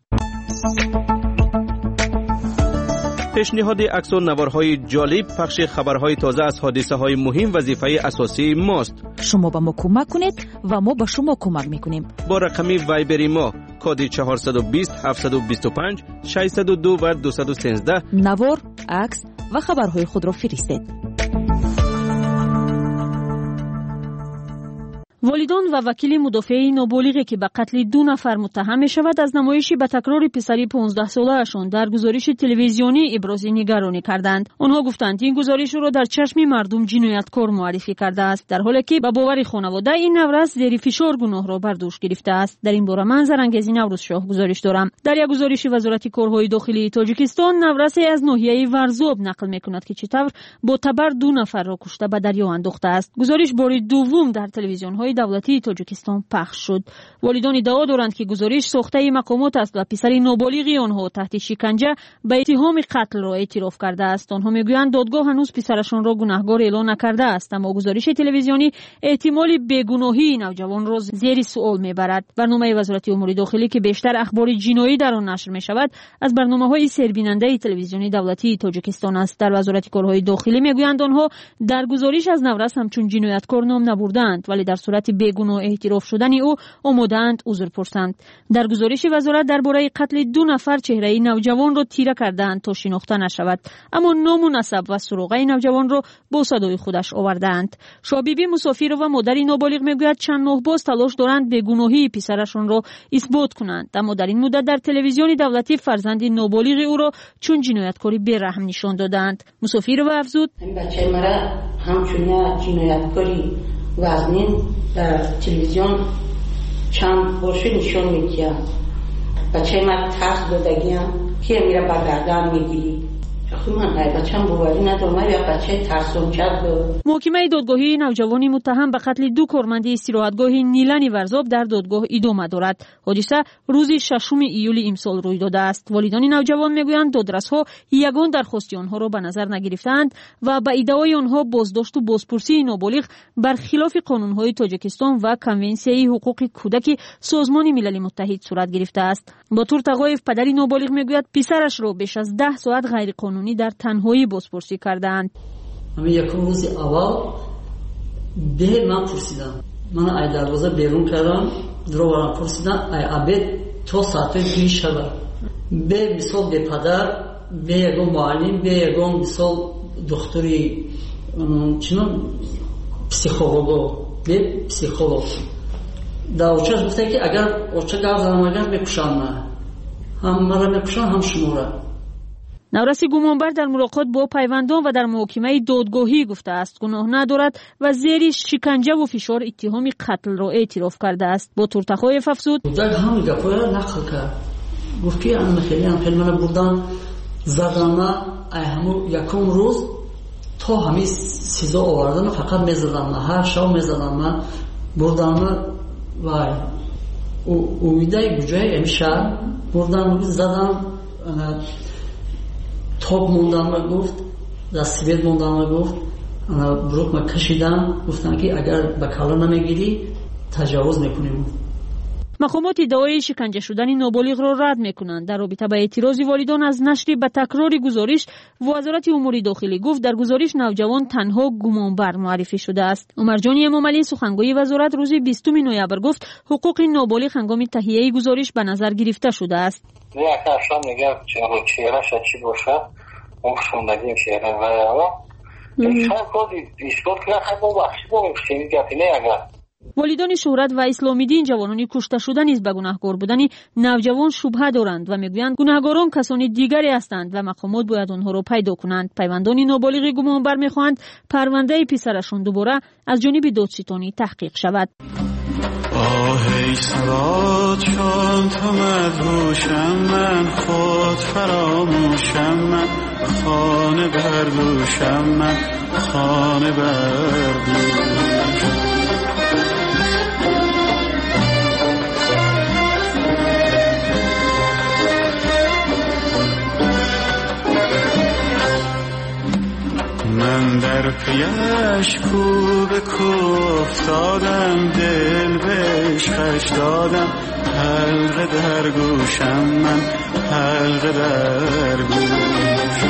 پیشنهاد عکس و نوارهای جالب، پخش خبرهای تازه از حادثه‌های مهم وظیفه اساسی ماست. شما به ما کمک کنید و ما به شما کمک میکنیم. با رقم وایبری ما کد چهارصد و بیست هفتصد و بیست و پنج ششصد و دو و دویست و سیزده نوار، عکس و خبرهای خود را فرستید. والدان و وکیل مدافع نابالغی که به قتل دو نفر متهم می شود از نمایشی به تکرار پسری پانزده ساله‌شان در گزارش تلویزیونی ابراز نگرانی کردند. آنها گفتند این گزارش را در چشم مردم جنایتکار معرفی کرده است، در حالی که به باور خانواده این نورس زیر فشار گناه را بر دوش گرفته است. در این باره من زرانگیز نوروز شاه گزارش دارم. در یک گزارش وزارت کارهای داخلی تاجیکستان نورس از ناحیه ورزاب نقل می‌کند که چطور با تبر دو نفر را کشته به دریا انداخته است. گزارش بار دوم در تلویزیون‌های دولتی تاجیکستان پخش شد. والدان ادعا دارند که گزارش ساخته مقامات است و پسر نابالغ آنها تحت شکنجه به اتهام قتل را اعتراف کرده است. آنها میگویند دادگاه هنوز پسرشان را گناهکار اعلام نکرده است، اما گزارش تلویزیونی احتمال بیگناهی نوجوان را زیر سوال میبرد. برنامه وزارت امور داخلی که بیشتر اخبار جنایی در آن نشر میشود از برنامه‌های سربیننده تلویزیونی دولتی تاجیکستان است. در وزارت کارهای داخلی میگویند آنها در گزارش از نورس همچون جنایتکار نام نبردند، ولی در صورت بیگناه اعتراف شدن او آماده‌اند عذر پرسند. در گزارش وزارت درباره قتل دو نفر چهره نوجوان را تیره کردند تا شناخته نشود، اما نام و نسب و سروقه نوجوان را با صدای خودش آوردند. شابیبی مسافر و مادر نابالغ میگوید چند ماه باز تلاش دارند بیگناهی پسرشان را اثبات کنند، اما در این مدت در تلویزیون دولتی فرزند نابالغ او را چون جنایتکاری بی‌رحم نشان دادند. مسافر و افزود بچه مرا همچون جنایتکاری وزنین در تلویزیون چند بارش نشان میدید. بچه من ترس دادگیم که میره برگردن میگیری. خب من ای بچه هم باوری ندارم، یا بچه ترسون کرد. محکمه دادگاهی نوجوانی متهم به قتل دو کارمند استراحتگاه نیلانی ورزاب در دادگاه ادامه دارد. حادثه روز ششم ایول امسال روی داده است. والدان نوجوان میگویند دادرس‌ها یگان درخواست آنها را به نظر نگرفتند و به ادعای آنها بازداشت و بازپرسی نابالغ برخلاف قانون‌های تاجیکستان و کنونسیون حقوق کودک سازمان ملل متحد صورت گرفته است. با طور تقایف پدر نابالغ میگوید پسرش را بیش از ده ساعت غیر قانونی در تنهایی بازپرسی کردند. من یک روز اول به من پرسیدم، من ای دروازه بیرون کردم، دروازه پرسیدم ای عبید تو ساعت پیش شد. به مثال به پدر، به یگان معلم، به یگان مثال دکتری چنان پسیخولوگ، به پسیخولوگ. در اوچه گفته که اگر اوچه گاز زنم میکشم، هم مرا میکشم هم شما را. نورس گمانبر در ملاقات با پیوندان و در محاکمه دادگاهی گفته است گناه ندارد و زیر شکنجه و فشار اتهام قتل را اعتراف کرده است. با تورتخایف افزود در هم گپا را نقل کرد، گفت که ان خیلی ان خیلی من بردن زدن ای همو یکم روز تا همین سیزا آوردن فقط میزدن، هر شب میزدن من بردن و اویده گوجه امشب بردن زدن توب موندن و گفت دستیبید موندن و گفت بروک ما کشیدن، گفتن که اگر به کلا نمیگیری تجاوز میکنیم. مقامات ادعای شکنجه شدن نابالغ را رد میکنند. در رابطه با اعتراض والدان از نشر به تکرار گزارش، وزارت امور داخلی گفت در گزارش نوجوان تنها گمانبر معرفی شده است. عمرجانی امامعلی سخنگوی وزارت روز بیستم نوامبر گفت حقوق نابالغ هنگام تهیه گزارش به نظر گرفته شده است. نه اصلا میگه چهرهش چی باشه اون خوندگی چهره و یا این خیلی کردی ایستاد که خیلی با وحشی با میشتینی گفتی نه اگر والدان شهرت و اسلامی دین جوانانی کشته شده نیز به گناهکار بودن نوجوان شبهه دارند و میگویند گناهکاران کسانی دیگری هستند و مقامات باید آنها را پیدا کنند. پیوندان نابالغ گمانبر میخواهند پرونده پسرشان دوباره از جانب دادستانی تحقیق شود. آهی سرات چون تو مدهوشم، من خود فراموشم، من خانه بردوشم، من خانه بردوشم. در پیش کو به کو افتادم دل به عشقش دادم حلقه در گوشم من حلقه در گوش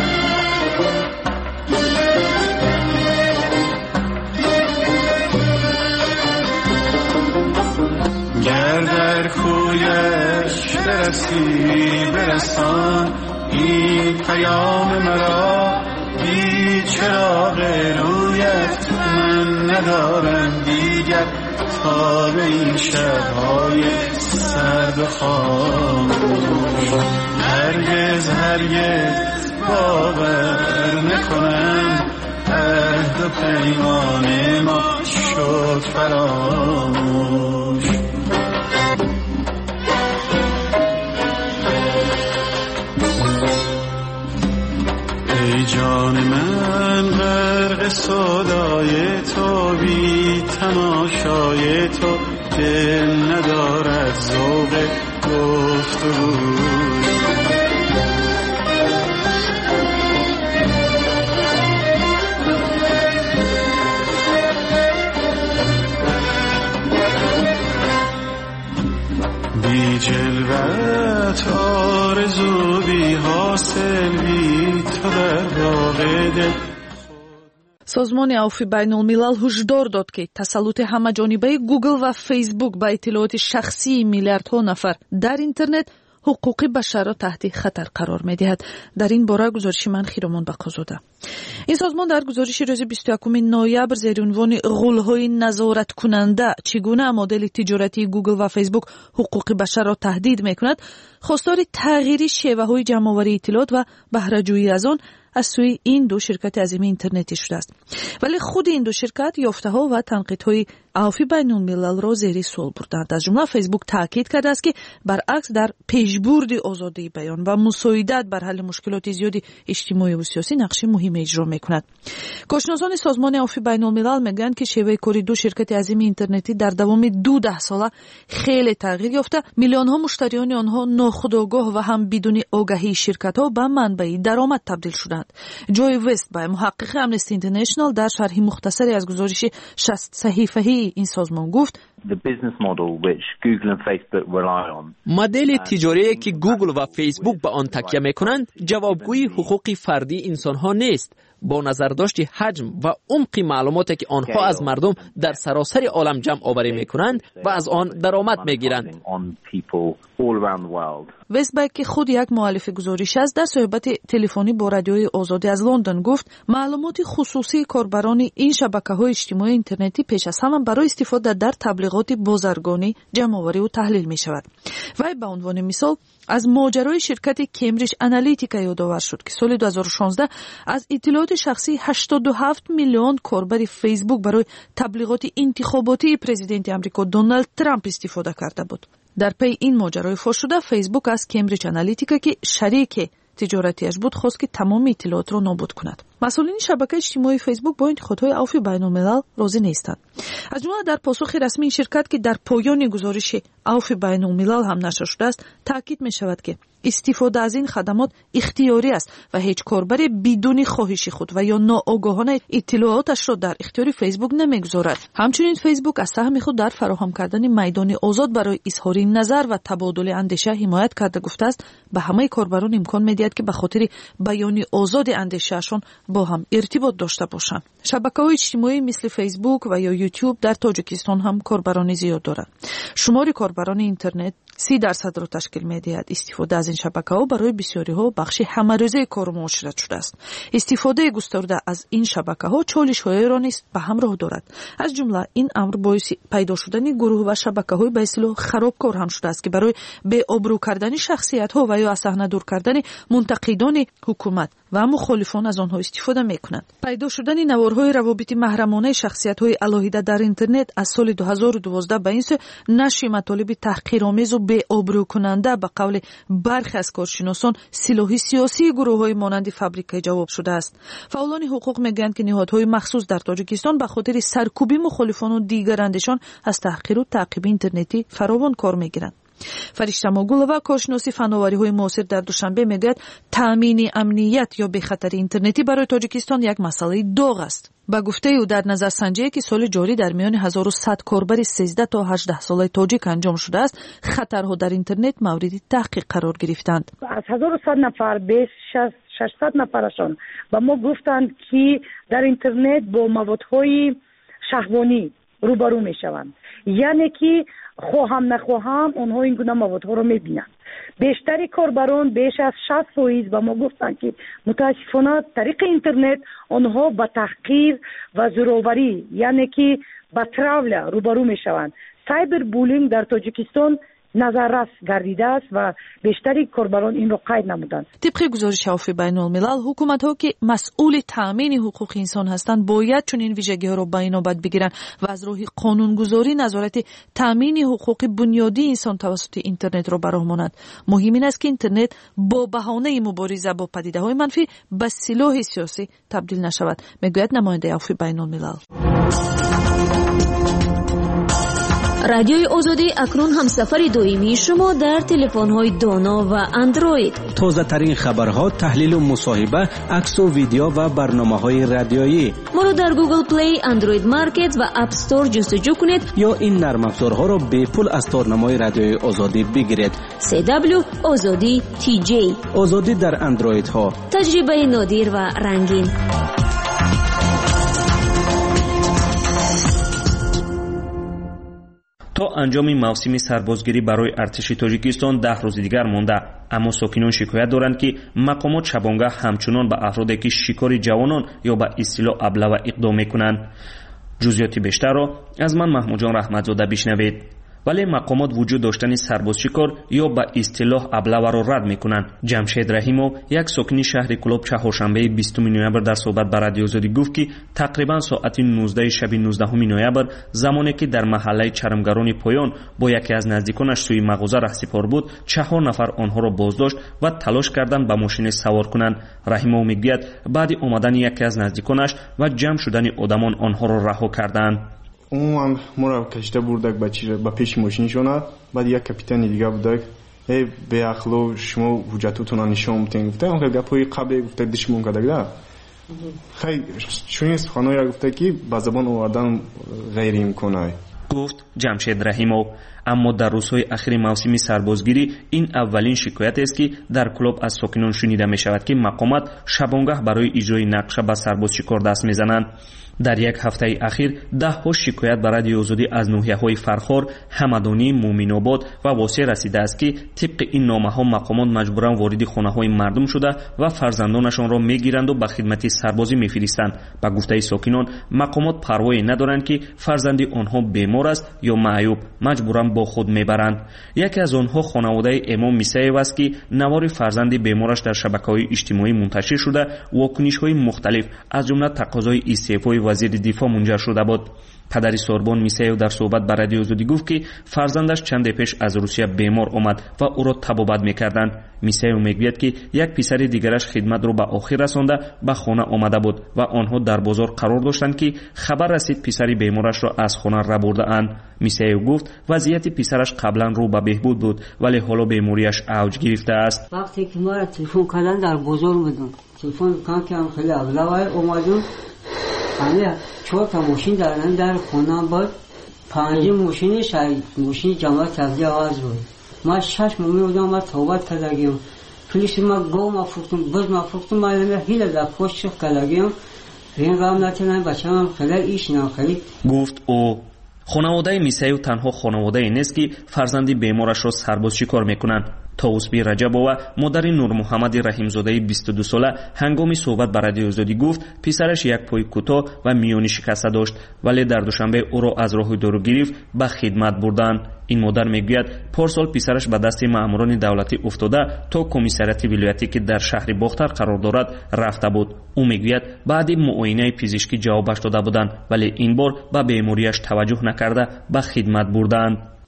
گر در کویش برسی برسان این پیام مرا بی چراغ رویت من ندارم دیگر تا به این شبهای سرد و خاموش هرگز هرگز باور نکنم عهد و پیمان ما شد فراموش ای جان من غرق صدای تو بی تماشای تو دل ندارد ذوق گفتگوی بی جلوت آرزو بی حاصل بی تو در باغ دل. созмони авфи байнулмилал ҳушдор дод ки тасаллути ҳамаҷонибаи Google ва Facebook ба иттилоъоти шахсии миллиардҳо нафар дар интернет ҳуқуқи башарро таҳти хатар қарор медиҳад. дар ин бора гузориши ман Хиромон Бақозода. ин созмон дар гузориши рӯзи бисту якуми ноябр зери унвони ғулҳои назораткунанда чӣ гуна модели тиҷоратии Google ва Facebook ҳуқуқи башарро таҳдид мекунад хостори тағйири шеваҳои ҷамъоварии иттилоъот ва баҳраҷӯӣ аз он аз сӯи ин ду ширкати азими интернетӣ шудааст. вале худи ин ду ширкат ёфтаҳо ва танқидҳои авфи байнулмилалро зери суол бурданд. аз ҷумла Facebook таъкид кардааст ки баръакс дар пешбурди озодии баён ва мусоидат бар ҳалли мушкилоти зиёди иҷтимоиву сиёсӣ нақши муҳиме иҷро мекунад. кошиносони созмони авфи байнулмилал мегӯянд ки шеваи кори ду ширкати азими интернетӣ дар давоми ду даҳсола хеле тағйир ёфта миллионҳо муштариони онҳо нохудогоҳ ва ҳам бидуни огаҳии ширкатҳо ба манбаи даромад табдил шуданд. جوی وست با محقق امنستی اینترنشنال در شرح مختصری از گزارش شصت صحیفه‌ای این سازمان گفت مدل تجاری که گوگل و فیسبوک به آن تکیه میکنند جوابگوی حقوق فردی انسان ها نیست. با نظر داشت حجم و عمق معلوماتی که آنها از مردم در سراسر عالم جمع آوری میکنند و از آن درآمد میگیرند. وستبک که خود یک مؤلف گزارش است در صحبت تلفنی با رادیوی آزادی از لندن گفت معلومات خصوصی کاربران این شبکه‌های اجتماعی اینترنتی پیش از همه برای استفاده در تبلیغات بازرگانی جمع آوری و تحلیل می شود. وی به عنوان مثال از ماجرای شرکت کمبریج آنالیتیکا یادآور شد که سال دو هزار و شانزده از اطلاعات شخصی هشتاد و هفت میلیون کاربر فیسبوک برای تبلیغات انتخاباتی پرزیدنت آمریکا دونالد ترامپ استفاده کرده بود. در پی این ماجرای فاش شده فیسبوک از کمبریج آنالیتیکا که شریک تجارتیش بود خواست که تمام اطلاعات را نابود کند. مسئولین شبکه اجتماعی فیسبوک با انتقادهای عفو بین‌الملل راضی نیستند. از جمله در پاسخ رسمی این شرکت که در پایان گزارش عفو بین‌الملل هم نشر شده است تاکید می شود که استفاده از این خدمات اختیاری است و هیچ کاربر بدون خواهش خود و یا ناآگاهانه اطلاعاتش را در اختیار فیسبوک نمیگذارد. همچنین فیسبوک از سهم خود در فراهم کردن میدان آزاد برای اظهار نظر و تبادل اندیشه حمایت کرده گفته است به همه کاربران امکان می‌دهد که به خاطر بیان آزاد اندیشه‌شان با هم ارتباط داشته باشند. شبکه‌های اجتماعی مثل فیسبوک و یا یوتیوب در تاجیکستان هم کاربران زیاد دارند. شمار کاربران اینترنت سی درصد را تشکیل می‌دهد. استفاده از این شبکه‌ها برای بسیاری‌ها بخش همه‌روزه کار و معاشرت شده است. استفاده گسترده از این شبکه‌ها چالش‌هایی را نیز به همراه دارد. از جمله این امر باعث پیدا شدن گروه و شبکه‌های به اصطلاح خرابکار هم شده است که برای به آبرو کردن شخصیت‌ها و یا از صحنه دور کردن منتقدان حکومت و مخالفان از آنها استفاده می‌کنند. پیدا شدن نوارهای روابط محرمانه شخصیت‌های علاهیده در اینترنت از سال دو هزار و دوازده به این سو نشر مطالب تحقیرآمیز و به آبرو کننده به قول برخی از کارشناسان سلاح سیاسی گروه‌های مانند فابریکه جواب شده است. فعالان حقوق میگویند که نهادهای مخصوص در تاجیکستان به خاطر سرکوبی مخالفان و دیگر اندیشان از تحقیر و تعقیب اینترنتی فراوان کار میگیرند. فرشته ماگولова کارشناسی فناوری‌های معاصر در دوشنبه میگوید تامین امنیت یا بی‌خطری اینترنتی برای تاجیکستان یک مسئله داغ است. با گفته او در نظرسنجی که سال جاری در میان هزار و صد کاربر سیزده تا هجده ساله تاجیک انجام شده است، خطرها در اینترنت مورد تحقیق قرار گرفتند. از هزار و صد نفر بیش ششصد نفرشان با ما گفتند که در اینترنت با موادهای شهوانی روبرو میشوند، یعنی که خواهم نخواهم اونها این گونه موادها رو میبینند. بیشتری کاربران بیش از شصت فیصد با ما گفتند که متاسفانه طریق اینترنت آنها با تحقیر و زورآوری یعنی که با تراول روبرو میشوند. سایبر بولینگ در تاجیکستان نظررس گردیده است و بیشتری کاربران این را قید نمودند. طبق گزارش عفو بین الملل، حکومت‌ها که مسئول تامین حقوق انسان هستند باید چون این ویژگی‌ها را به نوبت بگیرند و از راه قانونگذاری نظارت تامین حقوق بنیادی انسان توسط اینترنت را برآورند. مهم این است که اینترنت با بهانه مبارزه با پدیده‌های منفی به سلاح سیاسی تبدیل نشود، میگوید نماینده عفو بین الملل. رادیوی آزادی اکنون همسفر دائمی شما در تلفن‌های دانا و اندروید. تازه ترین خبرها، تحلیل و مصاحبه، عکس و ویدیو و برنامه‌های رادیویی. ما را در گوگل پلی، اندروید مارکت و اپ استور جستجو کنید یا این نرم افزارها را به پول از تارنمای رادیوی آزادی بگیرید. سی دبلیو آزادی تی جی. آزادی در اندروید ها. تجربه نادر و رنگین. تا انجام موسم سربازگیری برای ارتش تاجیکستان ده روز دیگر مانده، اما ساکنان شکایت دارند که مقامات شبانگاه همچنان به افرادی که شکار جوانان یا به اصطلاح ابله اقدام میکنند. جزئیات بیشتر را از من محمود جان رحمتزاده بشنوید. ولی مقامات وجود داشتن سرباز شکار یا به اصطلاح ابله را رد میکنند. جمشید رحیمو، یک ساکن شهر کلوب، چهارشنبه بیستم نوامبر در صحبت با رادیو آزادی گفت که تقریبا ساعت نوزده شب نوزدهم نوامبر زمانی که در محله چرمگران پایان با یکی از نزدیکانش سوی مغازه رهسپار بود، چهار نفر آنها را بازداشت و تلاش کردند به ماشین سوار کنند. رحیمو میگوید بعد آمدن یکی از نزدیکانش و جمع شدن آدمان آنها را رها کردند. اون ما را کشته بردک بچی با پیش ماشینشون. بعد یک کاپیتان دیگه بودک ای به اخلو شما حجتتون رو نشون بدین. گفته اون گپای قبلی گفته دشمن کردگدا خیلی چون سخنای گفته که با زبان آوردن غیر امکانه. گفت جمشید رحیمو. اما در روزهای اخیر موسم سربازگیری این اولین شکایت است که در کلوب از ساکنان شنیده می شود که مقامات شبانگاه برای اجرای نقشه به سرباز شکار دست می زنند. در یک هفته اخیر ده ها شکایت به رادیو آزادی از ناحیه‌های فرخار، همدانی، مومن‌آباد و واسع رسیده است که طبق این نامه‌ها مقامات مجبوراً وارد خانه‌های مردم شده و فرزندانشان را می‌گیرند و به خدمت سربازی می‌فرستند. با گفته ساکنان مقامات پروایی ندارند که فرزندی آنها بیمار است یا معیوب، مجبوراً با خود می‌برند. یکی از آنها خانواده امام میسایو است که نوار فرزند بیمارش در شبکه‌های اجتماعی منتشر شده، واکنش‌های مختلف از جمله تقاضای استعفای وزیر دفاع منجر شده بود. پدر سوربان میسایو در صحبت با رادیو آزادی گفت که فرزندش چند پیش از روسیه بیمار آمد و او را تبابت میکردند. میسایو میگوید که یک پسر دیگرش خدمت را به آخر رسانده به خانه آمده بود و آنها در بازار قرار داشتند که خبر رسید پسر بیمارش را از خانه را برده اند. میسایو گفت وضعیت پسرش قبلا رو به بهبود بود ولی حالا بیماریش اوج گرفته است. وقتی که ما تلفن کردن در بازار بودم، تلفن کردم خیلی ابله اومدم، همه چهار تا ماشین دارن در خونه بود، پنج ماشین شاید ماشین جماعت تبدیل آواز بود. ما شش ممی بودم و توبت کردگیم. پلیس ما گو ما فروختم، بز ما فروختم، ما هیله در پشت کردگیم. این رام نتونم بچه هم خیلی ایش نم خیلی. گفت او خانواده میسایو تنها خانواده نیست که فرزندی بیمارش را سرباز شکار میکنند. توسبی رجبووا مادر نور محمد رحیمزاده بیست و دو ساله هنگام صحبت با رادیو آزادی گفت پسرش یک پای کوتاه و میانی شکسته داشت ولی در دوشنبه او را از راه دور گرفت به خدمت بردند. این مادر میگوید پارسال پسرش به دست ماموران دولتی افتاده تا کمیسریات ولایتی که در شهر باختر قرار دارد رفته بود. او میگوید بعد معاینه پزشکی جوابش داده بودند ولی این بار به بیماریش توجه نکرده به خدمت بردند.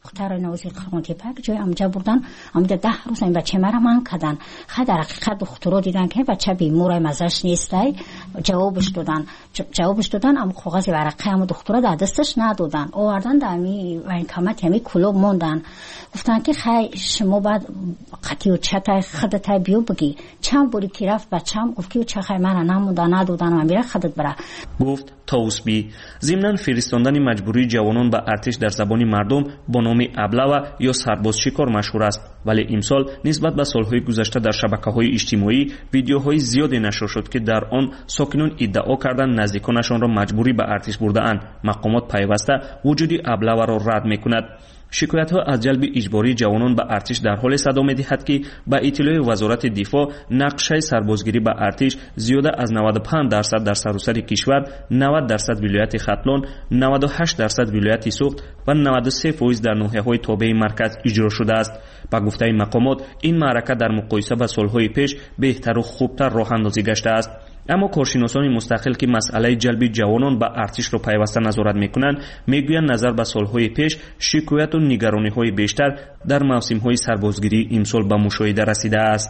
دختر نوزیر خانتیپک جای آمجا بردن آمجا ده روز این بچه مرا من کردن خود در حقیقت دخترها دیدن که بچه بیمور مزش نیستی جوابش دادن جوابش دادن اما کاغذ ورقه اما دخترها در دستش ندادن آوردن در می وینکامت همی کلوب موندن گفتن که خی شما بعد قطعی و چطای خودت بیو بگی چند بوری که رفت بچم گفت که چه خی من نموندن ندادن و میره خودت بره گفت تاوسبی. ضمناً فرستاندن مجبوری جوانان به ارتش در زبان مردم با نام ابله یا سربازشکار مشهور است، ولی امسال نسبت به سالهای گذشته در شبکه‌های اجتماعی ویدیوهای زیادی نشر شد که در آن ساکنان ادعا کردند نزدیکانشان را مجبوری به ارتش برده‌اند. مقامات پیوسته وجود ابله را رد می‌کند. شکایت ها از جلب اجباری جوانان به ارتش در حال صدا می‌دهد که با اطلاع وزارت دفاع نقشه سربازگیری به ارتش زیاده از نود و پنج درصد در سراسر کشور، نود درصد ولایت ختلان، نود و هشت درصد ولایت سوخت و نود و سه درصد در ناحیه‌های تابع مرکز اجرا شده است. با گفته مقامات این معرکه در مقایسه با سالهای پیش بهتر و خوبتر راه اندازی گشته است. اما کارشناسان مستقل که مسئله جلب جوانان به ارتش را پیوسته نظارت میکنند میگویند نظر به سالهای پیش شکایت و نگرانی‌های بیشتر در موسم‌های سربازگیری امسال به مشاهده رسیده است.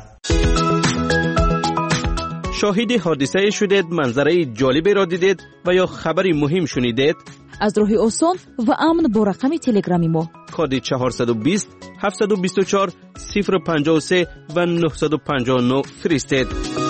شاهد حادثه شدید، منظره جالبی را دیدید و یا خبری مهم شنیدید؟ از راه آسان و امن با رقم تلگرامی ما کد چهارصد و بیست هفتصد و بیست و چهار صفر پنجاه و سه و نهصد و پنجاه و نه فرستید.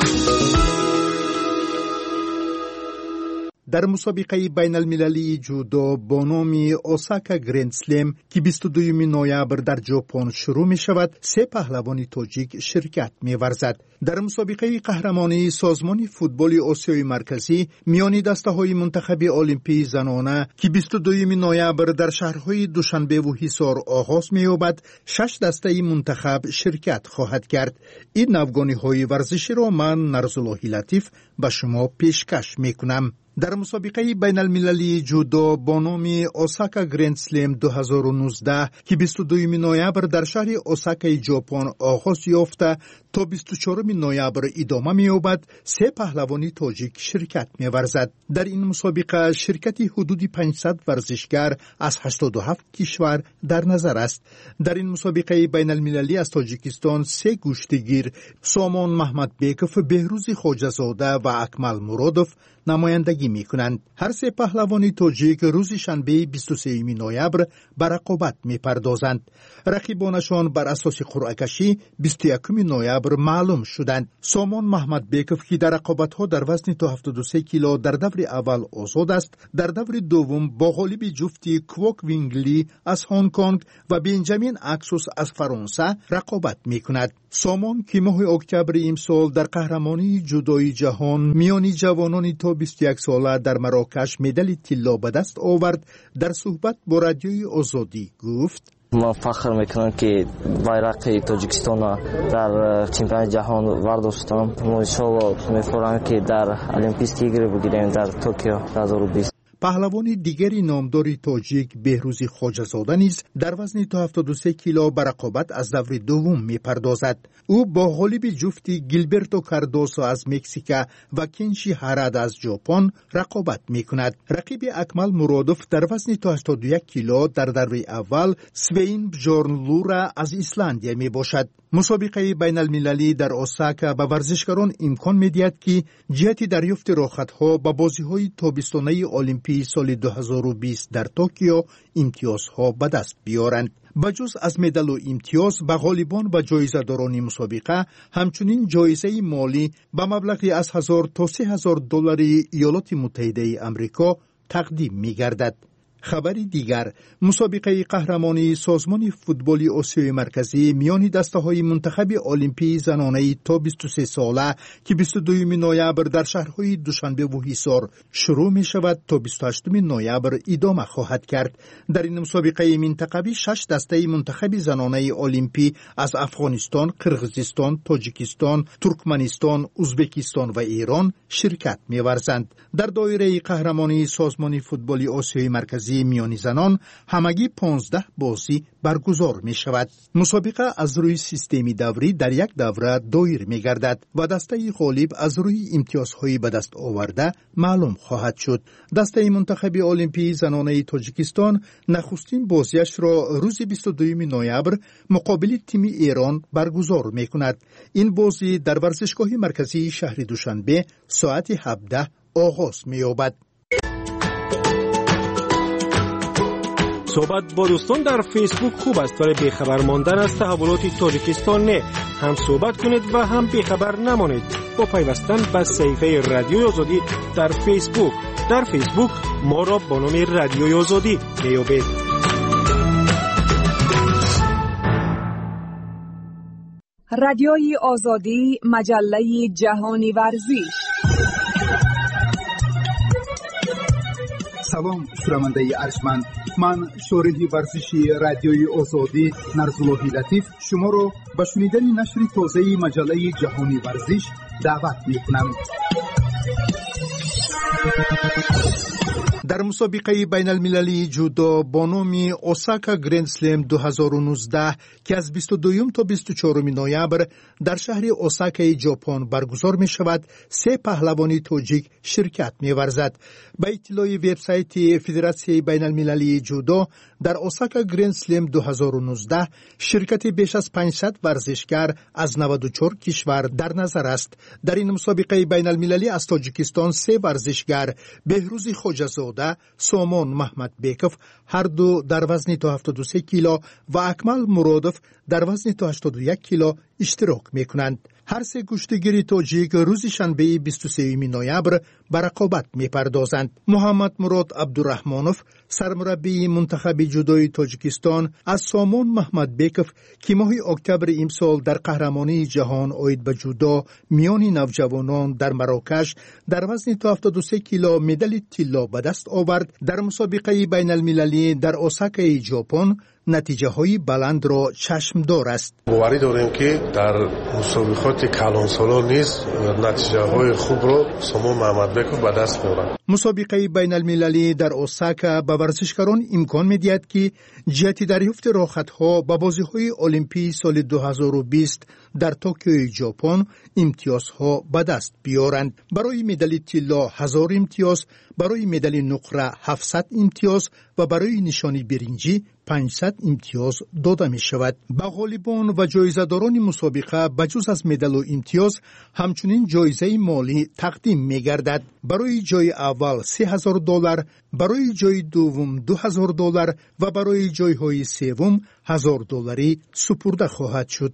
در مسابقه بین المللی جودو با نام اوساکا گرند سلم که بیست و دوم نوامبر در ژاپن شروع می شود، سه پهلوان تاجیک شرکت می ورزد. در مسابقه قهرمانی سازمان فوتبال آسیای مرکزی میان دسته های منتخب المپی زنانه که بیست و دوم نوامبر در شهرهای دوشنبه و حصار آغاز می یابد، شش دسته منتخب شرکت خواهد کرد. این نوگانی های ورزشی را من نرزالله لطیف به شما پیشکش می کنم. در مسابقه بین المللی جودو با نام اوساکا گرند سلم دو هزار و نوزده که بیست و دوم نوامبر در شهر اوساکا ژاپن آغاز یافته تا بیست و چهارم نوامبر ادامه می‌یابد، سه پهلوانی تاجیک شرکت می‌ورزد. در این مسابقه شرکتی حدود پانصد ورزشگر از هشتاد و هفت کشور در نظر است. در این مسابقه بین المللی از تاجیکستان سه گوشتگیر سامان محمد بیکوف، بهروز خواجه‌زاده و اکمل مرادوف نمایندگی می کنند. هر سه پهلوانی تاجیک روز شنبه بیست و سوم نوامبر به رقابت می پردازند. رقیبانشان بر اساس قرعه کشی بیست و یکم نوامبر معلوم شدند. سامان محمد بیکوف که در رقابت ها در وزن تا هفتاد و سه کیلو در دور اول آزاد است، در دور دوم با غالب جفتی کوک وینگلی از هنگ کنگ و بنجامین اکسوس از فرانسه رقابت می کند. سامان که ماه اکتبر امسال در قهرمانی جودوی جهان میان جوانان تا بیست و یک ساله در مراکش مدال طلا به دست آورد، در صحبت با رادیوی آزادی گفت: من فخر میکنم که بایرق تاجیکستان در چمپیونات جهان ورداشتم. ما ان شاء الله می‌فرماییم که در المپیک تیگر بگیریم در توکیو دو هزار و بیست. پهلوان دیگری نامداری تاجیک بهروز خواجه‌زاده نیز در وزن تا هفتاد و سه کیلو به رقابت از دور دوم می‌پردازد. او با غالب جفتی گیلبرتو کاردوسو از مکزیک و کنشی هاراد از ژاپن رقابت می‌کند. رقیب اکمل مرادوف در وزن تا هشتاد و یک کیلو در دور اول سوین بجورنلورا از ایسلندیا میباشد. مسابقه بین المللی در اوساکا به ورزشکاران امکان می‌دهد که جهت دریافت راحت‌ها به بازی‌های تابستانه المپی سال دو هزار و بیست در توکیو امتیازها به دست بیارند. بجز از مدال و امتیاز به غالبان و جایزه‌داران مسابقه همچنین جایزه مالی به مبلغی از هزار تا سه هزار دلار ایالات متحده آمریکا تقدیم می‌گردد. خبری دیگر، مسابقه قهرمانی سازمان فوتبال آسیای مرکزی میان دسته‌های منتخب المپی زنانه تا بیست و سه ساله که بیست و دوم نوامبر در شهرهای دوشنبه و حصار شروع می شود تا بیست و هشتم نوامبر ادامه خواهد کرد. در این مسابقه منتخبی شش دسته منتخب زنانه المپی از افغانستان، قرقیزستان، تاجیکستان، ترکمنستان، ازبکستان و ایران شرکت می ورزند. در دایره قهرمانی سازمان فوتبال آسیای مرکزی بازی میانی زنان همگی پانزده بازی برگزار می شود. مسابقه از روی سیستمی دوری در یک دوره دایر می گردد و دسته غالب از روی امتیازهای به دست آورده معلوم خواهد شد. دسته منتخب المپی زنانه تاجیکستان نخستین بازیش را روز بیست و دوم نوامبر مقابل تیم ایران برگزار می کند. این بازی در ورزشگاه مرکزی شهر دوشنبه ساعت هفده آغاز می یابد. صحبت با دوستان در فیسبوک خوب است ولی بیخبر ماندن از تحولات تاجیکستان نه. هم صحبت کنید و هم بیخبر نمانید با پیوستن به صفحه رادیوی آزادی در فیسبوک. در فیسبوک ما را با نام رادیوی آزادی میابید. رادیوی آزادی، مجله جهانی ورزش. سلام شنونده ارجمند، من شارح ورزشی رادیوی آزادی نرزالله لطیف شما را به شنیدن نشر تازه مجله جهانی ورزش دعوت می‌کنم. در مسابقه بین المللی جودو با نام اوساکا گرند سلم دو هزار و نوزده که از بیست و دوم تا بیست و چهارم نوامبر در شهر اوساکا ژاپن برگزار می شود، سه پهلوانی تاجیک شرکت می ورزد. به اطلاع وبسایت فدراسیون بین المللی جودو در اوساکا گرند سلم دو هزار و نوزده شرکت بیش از پانصد ورزشکار از نود و چهار کشور در نظر است. در این مسابقه بین المللی از تاجیکستان سه ورزشکار بهروز خوجازاده، سامان محمد بیکوف هر دو در وزن تا هفتاد و سه کیلو و اکمل مرادوف در وزن تا هشتاد و یک کیلو اشتراک میکنند. هر سه کشتیگیر تاجیک روز شنبه بیست و سوم نوامبر به رقابت میپردازند. محمد مراد عبدالرحمانوف سرمربی منتخب جودوی تاجیکستان از سامان محمد بیکوف که ماه اکتبر امسال در قهرمانی جهان عاید به جودو میان نوجوانان در مراکش در وزن تا هفتاد و سه کیلو مدال طلا به دست آورد، در مسابقه بین المللی در اوساکا ژاپن نتیجه های بلند را چشمدار است. باوری داریم که در مسابقات کلانسالان نیز نتیجه های خوب را سامان محمد بیکوف به دست می‌آورد. مسابقه بین المللی در اوساکا به ورزشکاران امکان می‌دهد که جهت دریافت راحت‌ها به بازی‌های المپی سال دو هزار و بیست در توکیو ژاپن امتیازها به دست بیارند. برای مدال طلا هزار امتیاز، برای مدال نقره هفتصد امتیاز و برای نشانی برنجی پانصد امتیاز داده می شود. به غالبان و جایزه‌داران مسابقه بجز از مدال و امتیاز همچنین جایزه مالی تقدیم می گردد. برای جای اول سه هزار دلار، برای جای دوم دو هزار دلار و برای جایهای سوم هزار دلاری سپرده خواهد شد.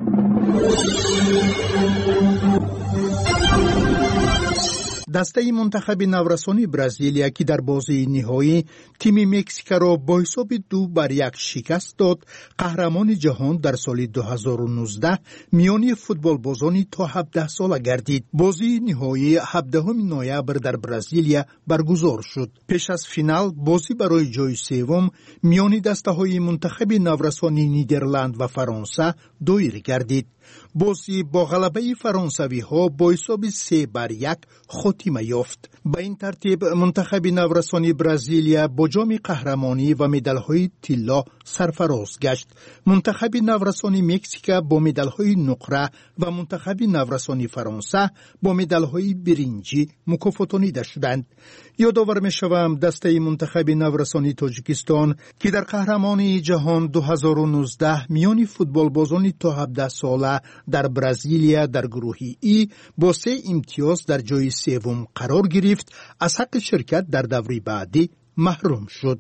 دسته منتخب نورسانی برزیلیا که در بازی نهایی تیم مکزیک را با حساب دو بر یک شکست داد، قهرمان جهان در سال دو هزار و نوزده میانی فوتبال بازانی تا هفده ساله گردید. بازی نهایی هفدهم نوامبر در برزیلیا برگزار شد. پیش از فینال بازی برای جای سوم میانی دسته های منتخب نورسانی نیدرلند و فرانسه دایر گردید. بازی با غلبه فرانسوی ها با حساب سه بر یک خاتمه یافت. به این ترتیب منتخب نورسانی برزیلیا با جام قهرمانی و مدال های طلا سرفراز گشت. منتخب نورسانی مکزیک با مدال های نقره و منتخب نورسانی فرانسه با مدال های برنجی مکافاتانیده شدند. یادآور می‌شوم دسته منتخب نورسانی تاجیکستان که در قهرمانی جهان دو هزار و نوزده میان فوتبال بازان تا هفده ساله در برزیلیا در گروه ای با سه امتیاز در جای سوم قرار گرفت، از حق شرکت در دوره بعدی محروم شد.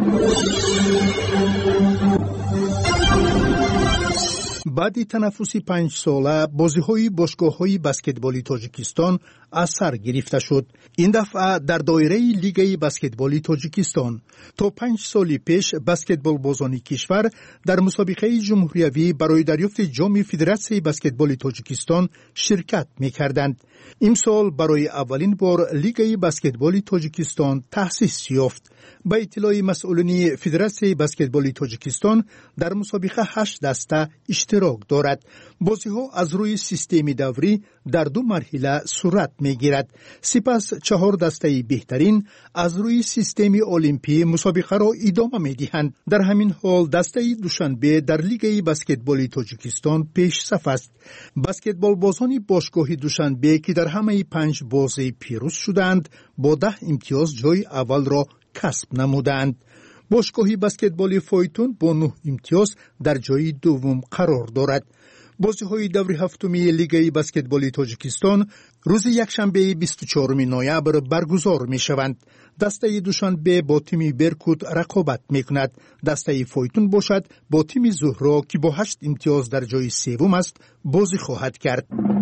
بعد تنفسی پنج ساله بازی‌های باشگاه‌های بسکتبالی تاجیکستان از سر گرفته شد. این دفعه در دایره لیگ بسکتبالی تاجیکستان. تا پنج سال پیش بسکتبال بازان کشور در مسابقه جمهوریوی برای دریافت جام فدراسیون بسکتبال تاجیکستان شرکت می‌کردند. امسال برای اولین بار لیگ بسکتبال تاجیکستان تأسیس یافت. با اطلاع مسئولین فدراسیون بسکتبال تاجیکستان در مسابقه هشت دسته اشتراک دارد. بازی‌ها از روی سیستم دوری در دو مرحله صورت می‌گیرد. سپس چهار دسته بهترین از روی سیستم المپی مسابقه را ادامه می‌دهند. در همین حال دسته دوشنبه در لیگ بسکتبال تاجیکستان پیش صف است. بسکتبال بازان باشگاه دوشنبه که در همه پنج بازی پیروز شدند با ده امتیاز جای اول را کسب نمودند. باشگاه بسکتبال فایتون با نه امتیاز در جای دوم قرار دارد. بازی‌های دور هفتمی لیگ بسکتبال تاجیکستان روز یکشنبه بیست و چهارم نوامبر برگزار می‌شوند. دسته دوشنبه با تیم برکوت رقابت می‌کند. دسته فایتون باشد با تیم زهرا که با هشت امتیاز در جای سوم است بازی خواهد کرد.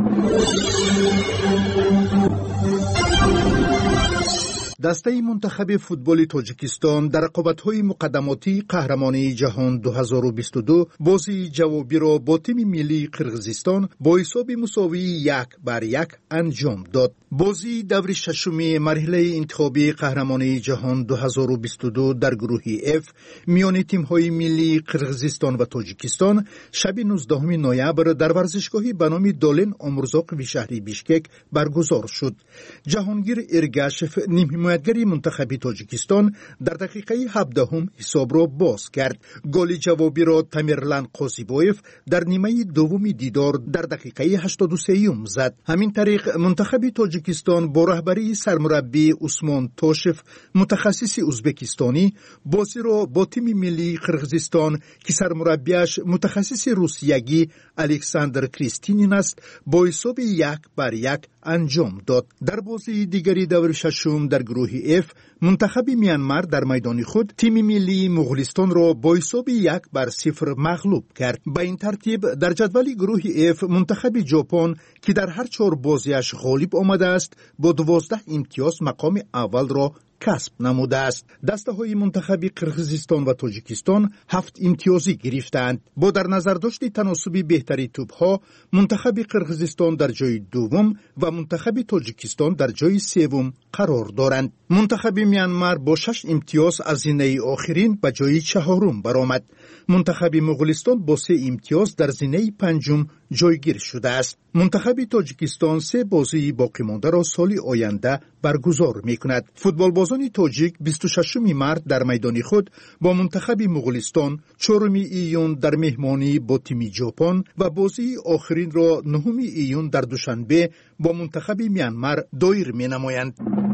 دسته منتخب فوتبال تاجیکستان در رقابت‌های مقدماتی قهرمانی جهان دو هزار و بیست و دو بازی جوابی را با تیم ملی قرقیزستان با حساب مساوی یک بر یک انجام داد. بازی دور ششم مرحله انتخابی قهرمانی جهان دو هزار و بیست و دو در گروه اف میان تیم‌های ملی قرقیزستان و تاجیکستان شب نوزدهم نوامبر در ورزشگاهی به نام دولن امرزاق شهر بیشکک برگزار شد. جهانگیر ارگاشف نیم حمایتگری منتخب تاجیکستان در دقیقه هفدهم حساب را باز کرد. گل جوابی را تمیرلان قاسیبویف در نیمه دوم دیدار در دقیقه هشتاد و سه زد. همین طریق منتخب تاجیکستان با رهبری سرمربی عثمان توشف متخصص ازبکستانی بازی را با تیم ملی قرقیزستان که سرمربیش متخصص روسیگی الکساندر کریستینین است با حساب یک بر یک انجام داد. در بازی دیگری دور ششم در گروه اف منتخب میانمار در میدان خود تیم ملی مغولستان را با حساب یک بر صفر مغلوب کرد. با این ترتیب در جدول گروه اف منتخب ژاپن که در هر چهار بازیش غالب آمده است با دوازده امتیاز مقام اول را کسب نموده است. دسته های منتخب قرقیزستان و تاجیکستان هفت امتیازی گرفتند. با در نظر داشت تناسب بهتری توپ ها منتخب قرقیزستان در جای دوم و منتخب تاجیکستان در جای سوم قرار دارند. منتخب میانمار با شش امتیاز از زینه آخرین به جای چهارم برآمد. منتخب مغولستان با سه امتیاز در زینه پنجم جایگیر شده است. منتخب تاجیکستان سه بازی باقی مانده را سال آینده برگزار می‌کند. فوتبال بازان تاجیک بیست و ششم مارس در میدان خود با منتخب مغولستان، چهارم ایون در مهمانی با تیم ژاپن و بازی آخرین را نهم ایون در دوشنبه با منتخب میانمار دایر می‌نمایند.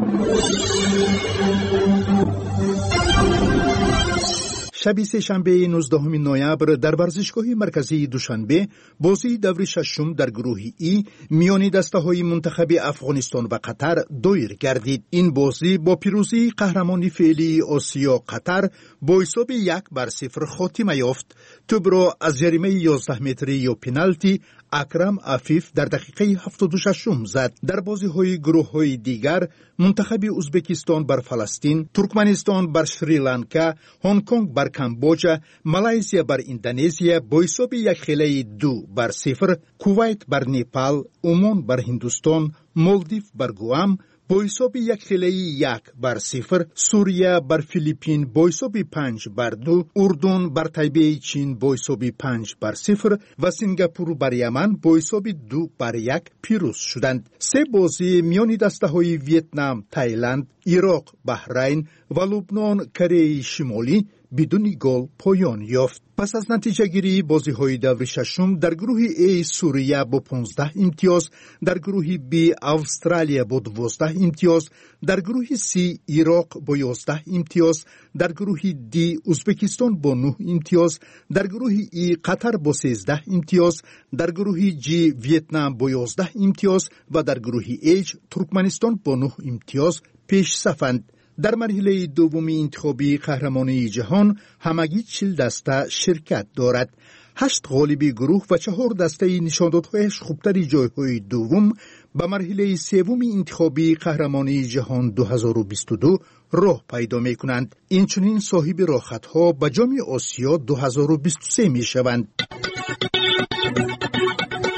شب سه‌شنبه نوزدهم نوامبر در ورزشگاه مرکزی دوشنبه بازی دور ششم در گروه ای میان دسته‌های منتخب افغانستان و قطر دایر گردید. این بازی با پیروزی قهرمانی فعلی آسیا قطر با حساب یک بر صفر خاتمه یافت. توپ را از جریمه یازده متری یا پنالتی اکرم عفیف در دقیقه هفتاد و شش زد. در بازی‌های گروه‌های دیگر منتخب ازبکستان بر فلسطین، ترکمنستان بر سریلانکا، هنگ کنگ بر کامبوجا، مالایزیا بر اندونزیا با حساب یک خیلی دو بر صفر، کویت بر نیپال، عمان بر هندوستان، مالدیو بر گوام با حساب یک خیلی یک بر صفر، سوریه بر فیلیپین با حساب پنج بر دو، اردن بر تایبه چین با حساب پنج بر صفر و سنگاپور بر یمن با حساب دو بر یک پیروز شدند. سه بازی میان دسته های ویتنام، تایلند، عراق، بحرین و لبنان، کره شمالی بدون گل پایان یافت. پس از نتیجه گیری بازی های دور ششم در گروه A سوریه با پانزده امتیاز، در گروه B استرالیا با دوازده امتیاز، در گروه C عراق با یازده امتیاز، در گروه D ازبکستان با نه امتیاز، در گروه E قطر با سیزده امتیاز، در گروه G ویتنام با یازده امتیاز و در گروه H ترکمنستان با نه امتیاز پیش صفند. در مرحله دومی انتخابی قهرمانی جهان همگی چهل دسته شرکت دارد. هشت غالب گروه و چهار دسته نشاندادهایش خوبتری جایهای دوم به مرحله سومی انتخابی قهرمانی جهان دو هزار و بیست و دو راه پیدا می کنند. این چنین صاحب راحتها به جام آسیا دو هزار و بیست و سه می شوند.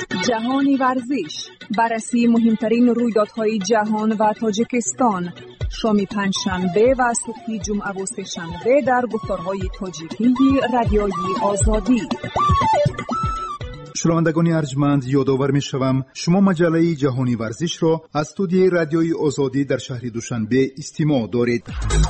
جهانی ورزش، بررسی مهمترین رویدادهای جهان و تاجیکستان، شام پنجشنبه و صبح جمعه و سه‌شنبه در گفتارهای تاجیکی رادیوی آزادی. شنوندگان ارجمند، یادآور می‌شوم شما مجله جهانی ورزش را از استودیوی رادیوی آزادی در شهر دوشنبه استماع دارید.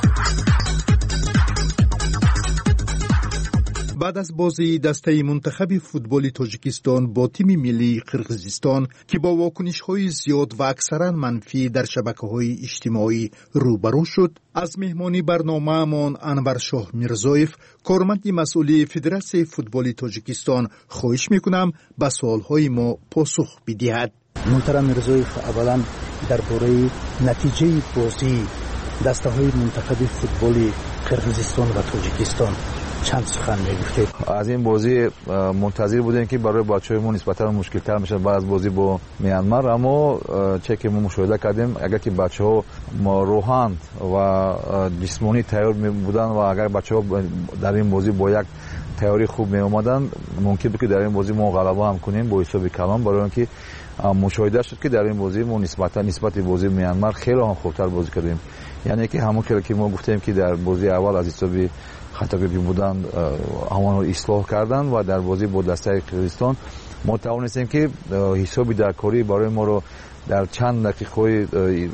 بعد از بازی دسته منتخب فوتبال تاجیکستان با تیم ملی قرقیزستان که با واکنش‌های زیاد و اکثرا منفی در شبکه‌های اجتماعی روبرو شد، از مهمانی برنامه‌مان انور شاه میرزایف، کارمند مسئول فدراسیون فوتبال تاجیکستان، خواهش می‌کنم به سوال‌های ما پاسخ بدهد. محترم میرزایف، اولا درباره نتیجه بازی دسته‌های منتخب فوتبال قرقیزستان و تاجیکستان چند سخن میگفتید؟ از این بازی منتظر بودیم که برای بچه‌مون نسبتاً مشکل‌تر میشه بعد از بازی با میانمار، اما چه که ما مشاهده کردیم اگر که بچه‌ها روحاً و جسمانی تیار بودن و اگر بچه‌ها در این بازی با یک تیاری خوب می اومدن، ممکن بود که در این بازی ما غلبه هم کنیم با حساب کلام، برای اینکه مشاهده شد که در این بازی ما نسبتاً نسبت بازی میانمار خیلی هم خوبتر بازی کردیم. یعنی که همون که ما گفتیم که در بازی اول از حساب خطاگیری بودن آنها رو اصلاح کردن و در بازی با دسته قرقیزستان ما توانستیم که حسابی در کاری برای ما رو در چند دقیقه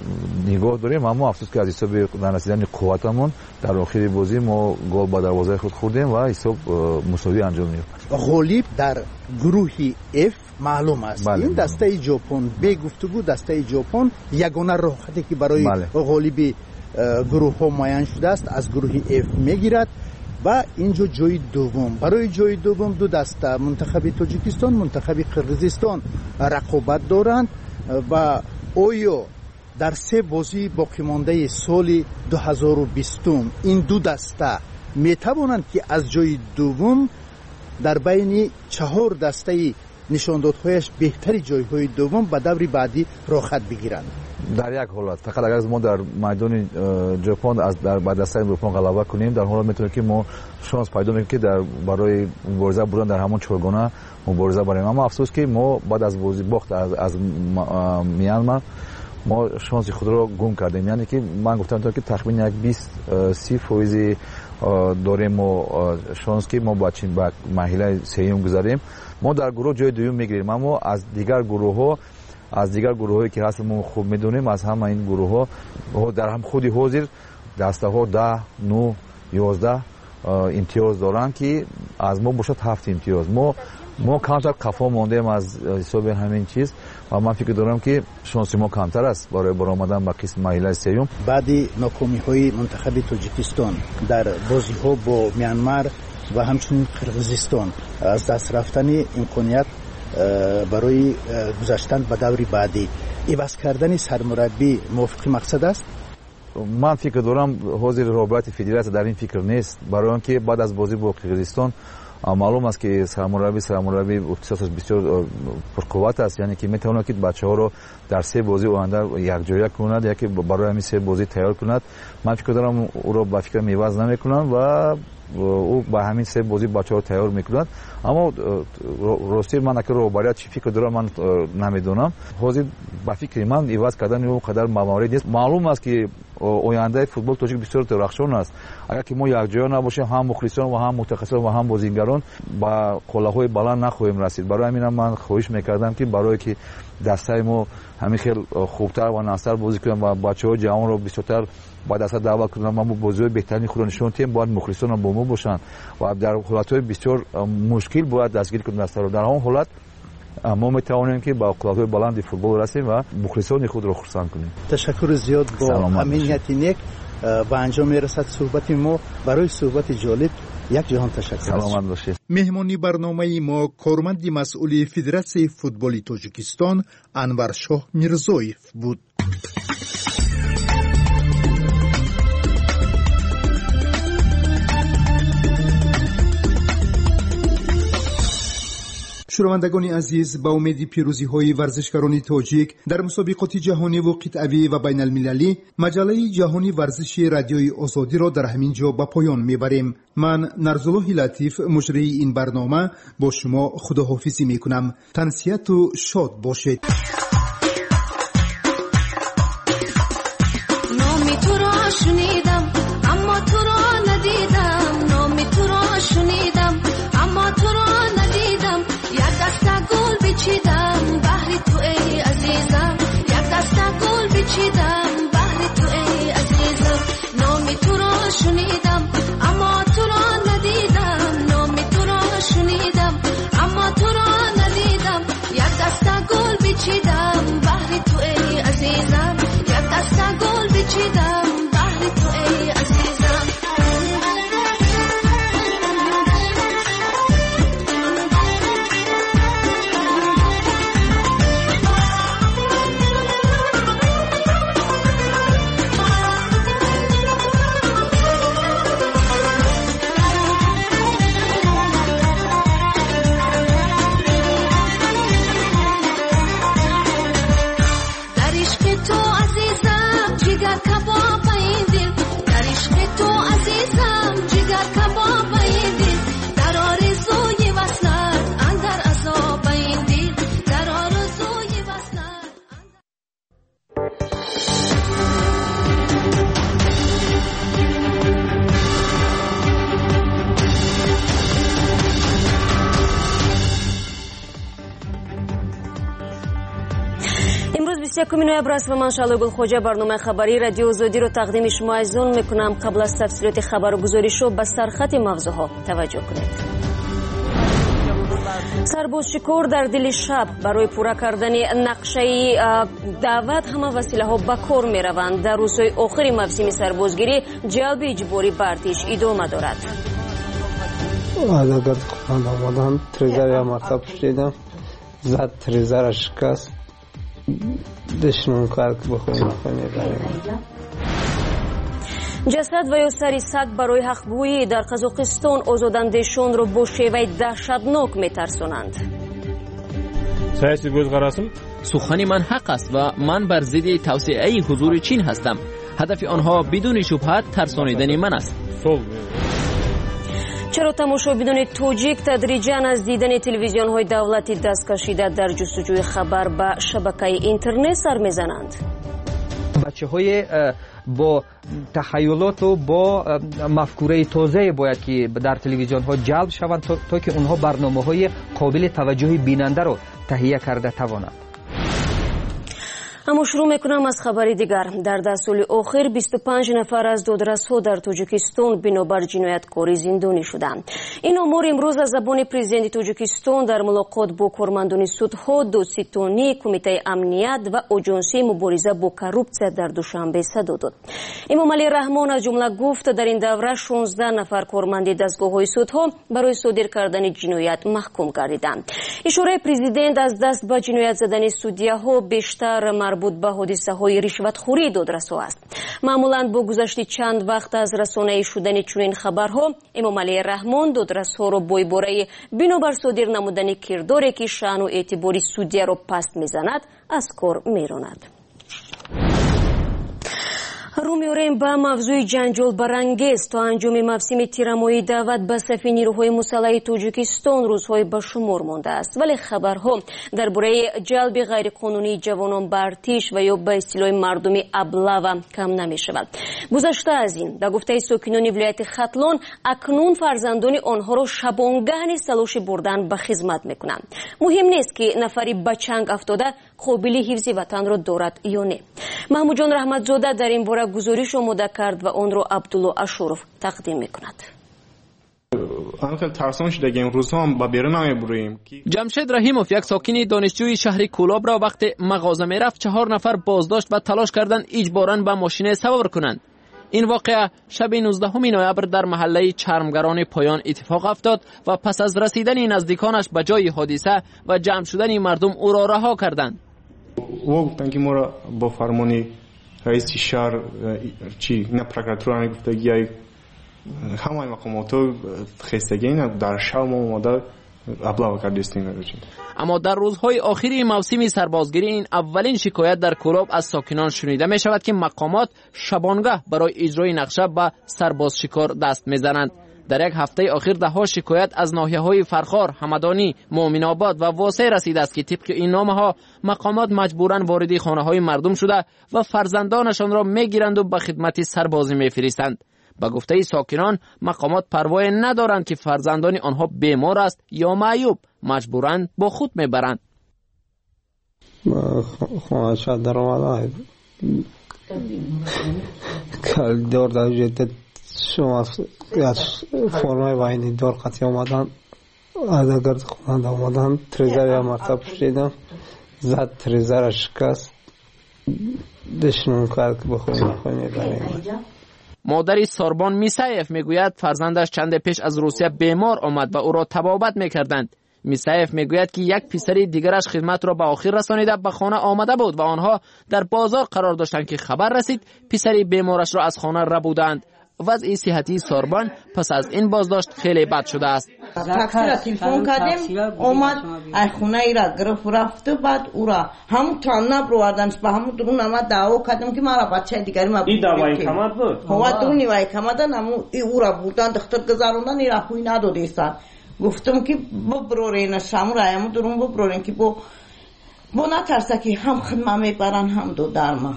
نگاه داریم، اما افسوس که از حساب نرسیدن قوتمون در آخر بازی ما گل به دروازه خود خوردیم و حساب مساوی انجام یافت. غالب در گروه F معلوم است. بله. این دسته ژاپن به گفتگو دسته ژاپن یگانه راحتی که برای بله. غالب گروه ها معین شده است از گروه F میگیرد و اینجا جای دوم. برای جای دوم دو دسته منتخب تاجیکستان منتخب قرقیزستان رقابت دارند و آیا در سه بازی باقی مانده سال دو هزار و بیست این دو دسته می توانند که از جای دوم در بین چهار دسته نشاندادهایش بهتری جایهای دوم به دور بعدی راحت بگیرند؟ در یک حالت فقط اگر ما در میدان ژاپن از در بعد دسته ژاپن غلبه کنیم، در حالت میتونه که ما شانس پیدا کنیم که در برای مبارزه بودن در همون چهارگانه مبارزه بریم. اما افسوس که ما بعد از بازی باخت از از میانمار ما شانس خود را گم کردیم. یعنی که من گفتم که تقریبا یک بیست سی فیصد داریم و شانس که ما با چین با مرحله سوم گذاریم. ما در گروه جای دوم میگیریم، اما از دیگر گروه ها از دیگر گروهایی که هست ما خوب میدونیم از همه این گروه ها در هم خودی حاضر دسته ها ده، نه، یازده امتیاز دارن که از ما باشد هفت امتیاز. ما ما کمتر قفا ماندیم از حساب همین چیز و من فکر دارم که شانس ما کمتر است برای برآمدن به قسم مرحله سوم. بعد ناکامی های منتخب تاجیکستان در بازی ها با میانمار و همچنین قرقیزستان از دست رفتن امکانیت برای گذشتن به دور بعدی، عوض کردن سرمربی موافق مقصد است؟ من فکر دارم حاضر رابطه فدراسیون در این فکر نیست، برای اینکه بعد از بازی با قرقیزستان معلوم است که سرمربی سرمربی اختصاصش بسیار پرقوت است، یعنی که میتواند که بچه‌ها رو در سه بازی آینده یکجایی کند یا که برای همین سه بازی تیار کند. من فکر دارم او رو با فکر میواز نمیکنند و او با همین سه بازی بچه‌ها رو تیار میکنند. اما راستی من که رو برای چی فکر دارم من نمیدونم. حاضر با فکر من ایواز کردن او قدر موارد نیست. معلوم است که آینده فوتبال تاجیک بسیار درخشان است. اگر که ما یکجا نباشیم، هم مخلصان و هم متخصصان و هم بازیگران با قله‌های بلند نخواهیم رسید. برای همین من خواهش میکردم که برای که دسته ما همین خیلی خوبتر و ناصر بازی کنیم و بچه‌ها جوان رو بیشتر با دسته دعوت کنیم، ما بازی بهترین خود نشون تیم باید مخلصان با ما باشن و در حالت‌های بسیار مشکل باید دستگیر کنیم دسته رو. در اون حالت ما میتوانیم که با قدرت‌های بلند فوتبال رسیم و مخلصان خود را خرسند کنیم. تشکر زیاد. با امنیت نیک به انجام میرسد صحبت ما. برای صحبت جالب یک جهان تشکر. سلامت باشید. مهمانی برنامه ما کارمند مسئول فدراسیون فوتبال تاجیکستان انور شاه میرزایف بود. شنوندگان عزیز، با امید پیروزی های ورزشکاران تاجیک در مسابقات جهانی و قطعی و بین المللی، مجله جهانی ورزش رادیوی آزادی را در همین جا به پایان میبریم. من نرزالله لطیف مجری این برنامه با شما خداحافظی میکنم. تنسیت و شاد باشید. شنیدم اما تو را ندیدم، نام تو را شنیدم اما تو را ندیدم. یک دسته گل بچیدم بهر تو ای عزیزم، یک دسته گل بچیدم بهر تو ای عزیزم. نام تو را شنیدم اما تو را ندیدم، نام تو را شنیدم اما تو را ندیدم. یک دسته گل بچیدم بهر تو ای عزیزم، یک دسته گل بچیدم بهر تو ای عزیزم. یکم نوامبر است و من شالو گلخوجه برنامه خبری رادیو آزادی رو تقدیم شما عزیزان میکنم. قبل از تفصیلات خبر و گزارش رو به سرخط موضوعها توجه کنید. سربازشکار در دل شب برای پورا کردن نقشه دعوت همه وسیله ها به کار می روند. در روزهای آخر موسم سربازگیری جلب اجباری به ارتش ادامه دارد. اگر خواهند آمدن تریزر یا مرتب پشیدم زد تریزر را شکست دشمن کار که بخواه نخواه جسد و یا سری سگ برای حقگویی در قزاقستان آزاداندهشان را با شیوه دهشتناک میترسانند. سیاسی گزارشم سخن من حق است و من بر ضد توسعه حضور چین هستم. هدف آنها بدون شبهه ترسانیدن من است. چرا تماشابینان توجیک تدریجاً از دیدن تلویزیون های دولتی دست کشیده در جستجوی خبر به شبکه اینترنت سر میزنند؟ بچه های با تخیلات و با مفکوره تازه باید که در تلویزیون ها جلب شوند تا, تا که اونها برنامه های قابل توجه بیننده رو تهیه کرده توانند. اما شروع میکنم از خبری دیگر. در ده سال آخر بیست و پنج نفر از دادرس‌ها در تاجیکستان بنابر جنایتکاری زندانی شدند. این امور امروز از زبان پرزیدنت تاجیکستان در ملاقات با کارمندان سودها، دوستانی کمیته امنیت و آژانسی مبارزه با کروپسیا در دوشنبه صدا داد. امام علی رحمان از جمله گفت در این دوره شانزده نفر کارمند دستگاه‌های سودها برای صادر کردن جنایت محکوم گردیدند. اشاره پرزیدنت از دست به جنایت زدن سودیه‌ها بیشتر مربوط به حادثه های رشوتخوری دادرس‌ها است. معمولاً با گذشت چند وقت از رسانه‌ای شدن چنین خبرها، امام علی رحمان دادرس‌ها را با عباره بنابر صادر نمودن کرداری که شأن و اعتبار سودیه را پست می‌زند از کار می‌راند. رو می‌آوریم به موضوع جنجال برانگیز. تا انجام موسم تیرمایی دعوت به صف نیروهای مسلح تاجیکستان روزهای به شمار مانده است، ولی خبرها درباره جلب غیرقانونی جوانان به ارتش و یا به اصطلاح مردمی ابله کم نمی‌شود. گذشته از این، در گفته ساکنان ولایت ختلان، اکنون فرزندان آنها را شبانگه نیز تلاش بردن به خدمت می‌کنند. مهم نیست که نفری به چنگ افتاده قابل حفظ وطن را دارد یا نه. محمود جان رحمتزاده در این باره گزارش آماده کرد و آن را عبدالله اشرف تقدیم می‌کند. آن خیلی ترسان شده که امروز هم با بیرون نمی‌بریم. جمشید رحیموف، یک ساکن دانشجوی شهر کولاب، را وقتی مغازه میرفت چهار نفر بازداشت و تلاش کردند اجباراً به ماشین سوار کنند. این واقعه شب نوزدهم نوامبر در محله چرمگران پایان اتفاق افتاد و پس از رسیدن نزدیکانش به جای حادثه و جمع شدن مردم او را رها کردند. او گفتن که ما را با فرمان رئیس شهر چی نه پروکراتور گفته که همه مقامات خستگی در شب ما اومده ابلاغ کردیم. اما در روزهای آخری موسم سربازگیری این اولین شکایت در کولاب از ساکنان شنیده می شود که مقامات شبانگاه برای اجرای نقشه به سرباز شکار دست می زنند. در یک هفته اخیر ده‌ها شکایت از ناحیه‌های فرخار، همدانی، مومن آباد و واسع رسیده است که طبق این نامه‌ها مقامات مجبوراً وارد خانه‌های مردم شده و فرزندانشان را می‌گیرند و به خدمت سربازی می‌فرستند. با گفته ساکنان مقامات پروا ندارند که فرزندان آنها بیمار است یا معیوب، مجبوراً با خود می‌برند. خانه شد در آمده کل دور در جدت شما فرمای باینی دور قطعی آمدن ادگرد خونند آمدن تریزر یا مرتب پشیدم زد تریزر شکست دشنون کرد که بخوی نخوی میبریم. مادری ساربان میسایف میگوید فرزندش چند پیش از روسیه بیمار آمد و او را طبابت میکردند. میسایف میگوید که یک پسر دیگرش خدمت را به آخر رسانیده به خانه آمده بود و آنها در بازار قرار داشتند که خبر رسید پسر بیمارش را از خانه ربودند. وضع صحتی ساربان پس از این بازداشت خیلی بد شده است. تاکسی را تلفن کردیم اومد از خونه ای را گرفت رفت و بعد او را همون تانه بروردنش به همون درون آمد دعوا کردم که مرا بچه دیگری ما این دعوای کمد بود؟ هوا درون نیوای کمدن همون او را بودن دختر گذاروندن ای را خوی نداده ایستن. گفتم که ببرورین شامو را همون درون ببرورین که بو بو نترسه که هم خدمه میبرن هم دو درما.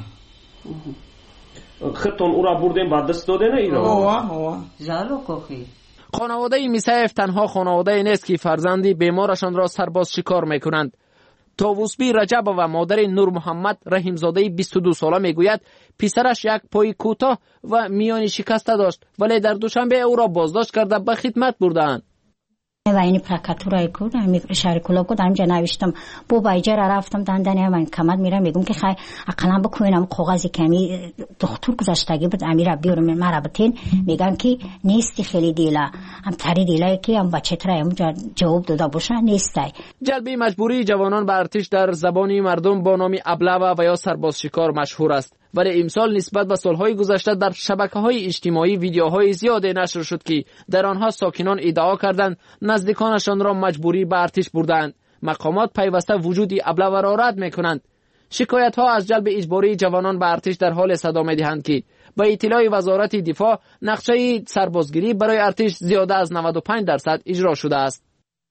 خطون او را بردیم بعد دست داده نه اینا؟ هوا هوا زالو کوخی. خانواده میسایف تنها خانواده نیست که فرزندی بیمارشان را سرباز شکار میکنند. طاووسبی رجب و مادر نور محمد رحیمزاده بیست و دو ساله میگوید پسرش یک پای کوتاه و میانی شکسته داشت ولی در دوشنبه او را بازداشت کرده به خدمت بردند. و این پرکاتورای کود همین شهر کلوب کود همینجا نوشتم بو بایجر رفتم دندانه من کمد میرم میگم که خیلی اقلام بکنم کاغذی کمی دکتر گذاشتگی بود امیرا بیارم مرا بتین میگن که نیستی خیلی دیلا هم تری دیلایی که هم بچه ترا هم جواب داده باشه نیستی. جلبی مجبوری جوانان به ارتش در زبانی مردم با نام ابله و یا سرباز شکار مشهور است. ولی امسال نسبت به سالهای گذشته در شبکه‌های اجتماعی ویدیوهای زیادی نشر شد که در آنها ساکنان ادعا کردند نزدیکانشان را مجبوری به ارتش بردند. مقامات پیوسته وجودی ابله را رد می‌کنند. شکایت‌ها از جلب اجباری جوانان به ارتش در حال صدا می‌دهند که با اطلاع وزارت دفاع نقشه سربازگیری برای ارتش زیاده از نود و پنج درصد اجرا شده است.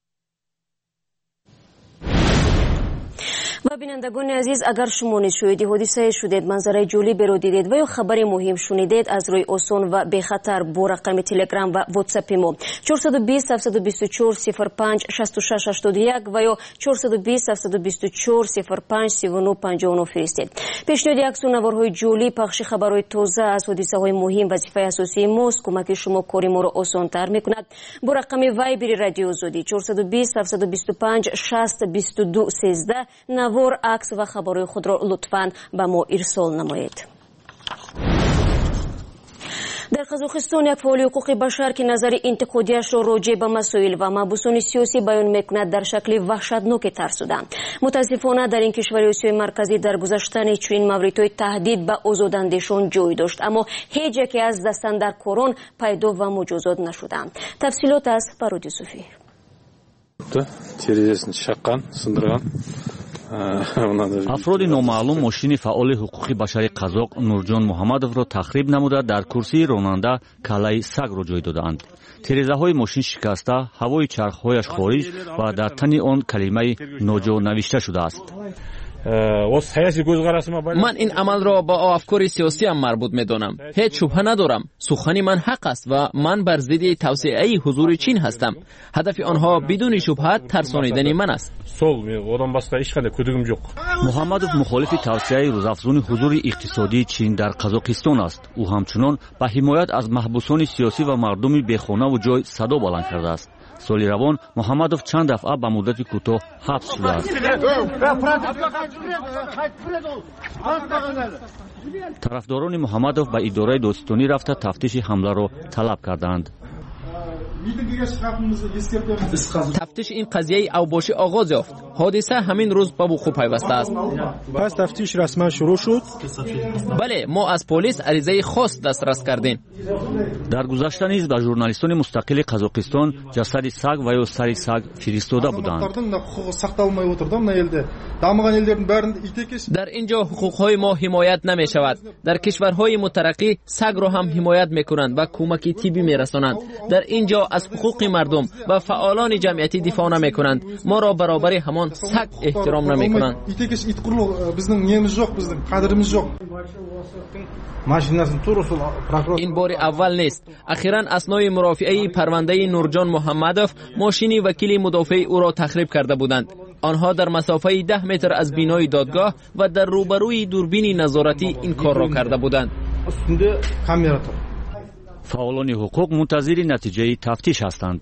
و بینندگان عزیز اگر شما نیز شاهد حادثه شدید منظره جالب را دیدید و یا خبر مهم شنیدید از روی آسان و بی خطر با رقم تلگرام و واتساپ ما چهارصد و بیست هفتصد و بیست و چهار صفر پنج شصت و شش هشتاد و یک و یا چهارصد و بیست هفتصد و بیست و چهار صفر پنج سی و نه پنجاه و نه فرستید. پیشنهاد عکس و نوارهای جالب پخش خبرهای تازه از حادثه های مهم وظیفه اساسی ماست. کمک شما کار ما را آسان تر میکند. با رقم وایبر رادیو آزادی چهارصد و بیست هفتصد و بیست و پنج شصت بیست و دو سیزده نوار عکس و خبرهای خود را لطفاً به ما ارسال نمایید. در قزاقستان یک فعال حقوق بشر که نظر انتقادیش را راجع به مسائل و محبوسان سیاسی بیان میکند در شکل وحشتناک ترسیدند. متاسفانه در این کشور آسیای مرکزی در گذشتن چنین موردهای تهدید به آزاداندیشان جای داشت اما هیچ یکی از دستاندرکاران پیدا و مجازات نشدند. تفصیلات از فرود صوفی. افراد نامعلوم ماشین فعال حقوق بشری قزاق نورجان محمدов را تخریب نموده در کرسی راننده کلای سگ را جای دادند. تیره‌های ماشین شکسته، هوای چرخ‌هایش خارج و در تن آن کلمه ناجا نوشته شده است. من این عمل را با افکار سیاسی هم مربوط می‌دانم. هیچ شبهه ندارم. سخنی من حق است و من بر ضد توسعه حضور چین هستم. هدف آنها بدون شبهه ترسانیدن من است. محمدов مخالف توسعه روزافزون حضور اقتصادی چین در قزاقستان است. او همچنان به حمایت از محبوسان سیاسی و مردم بیخانه و جای صدا بلند کرده است. سالی روان محمدов چند دفعه به مدت کوتاه حبس شده است. طرفداران محمدov به اداره دادستانی رفته تفتیش حمله را طلب کردند. тафтиш ин қазияи авбошӣ оғоз ёфт. ҳодиса ҳамин рӯз ба вуқӯъ пайваста аст. пас тафтиш расман шурӯъ шуд? бале, мо аз полис аризаи хос дастрас кардем. дар гузашта низ ба журналистони мустақили Қазоқистон ҷасади саг ва ё сари саг фиристода буданд. дар ин ҷо ҳуқуқҳои мо ҳимоят намешавад. дар кишварҳои мутараққӣ сагро ҳам ҳимоят мекунанд ва кӯмаки тиббӣ мерасонанд. дар ин ҷо аз ҳуқуқи мардум ва фаъолони ҷамъиятӣ дифоъ намекунанд. моро баробари ҳамон саг эҳтиром намекунанд. ин бори аввал нест. ахиран аснои мурофиаи парвандаи Нурҷон Муҳаммадов мошини вакили мудофиаи ӯро тахриб карда буданд. онҳо дар масофаи даҳ метр аз бинои додгоҳ ва дар рӯбарӯи дурбини назоратӣ ин корро карда буданд. фаъолони ҳуқуқ мунтазири натиҷаи тафтиш ҳастанд.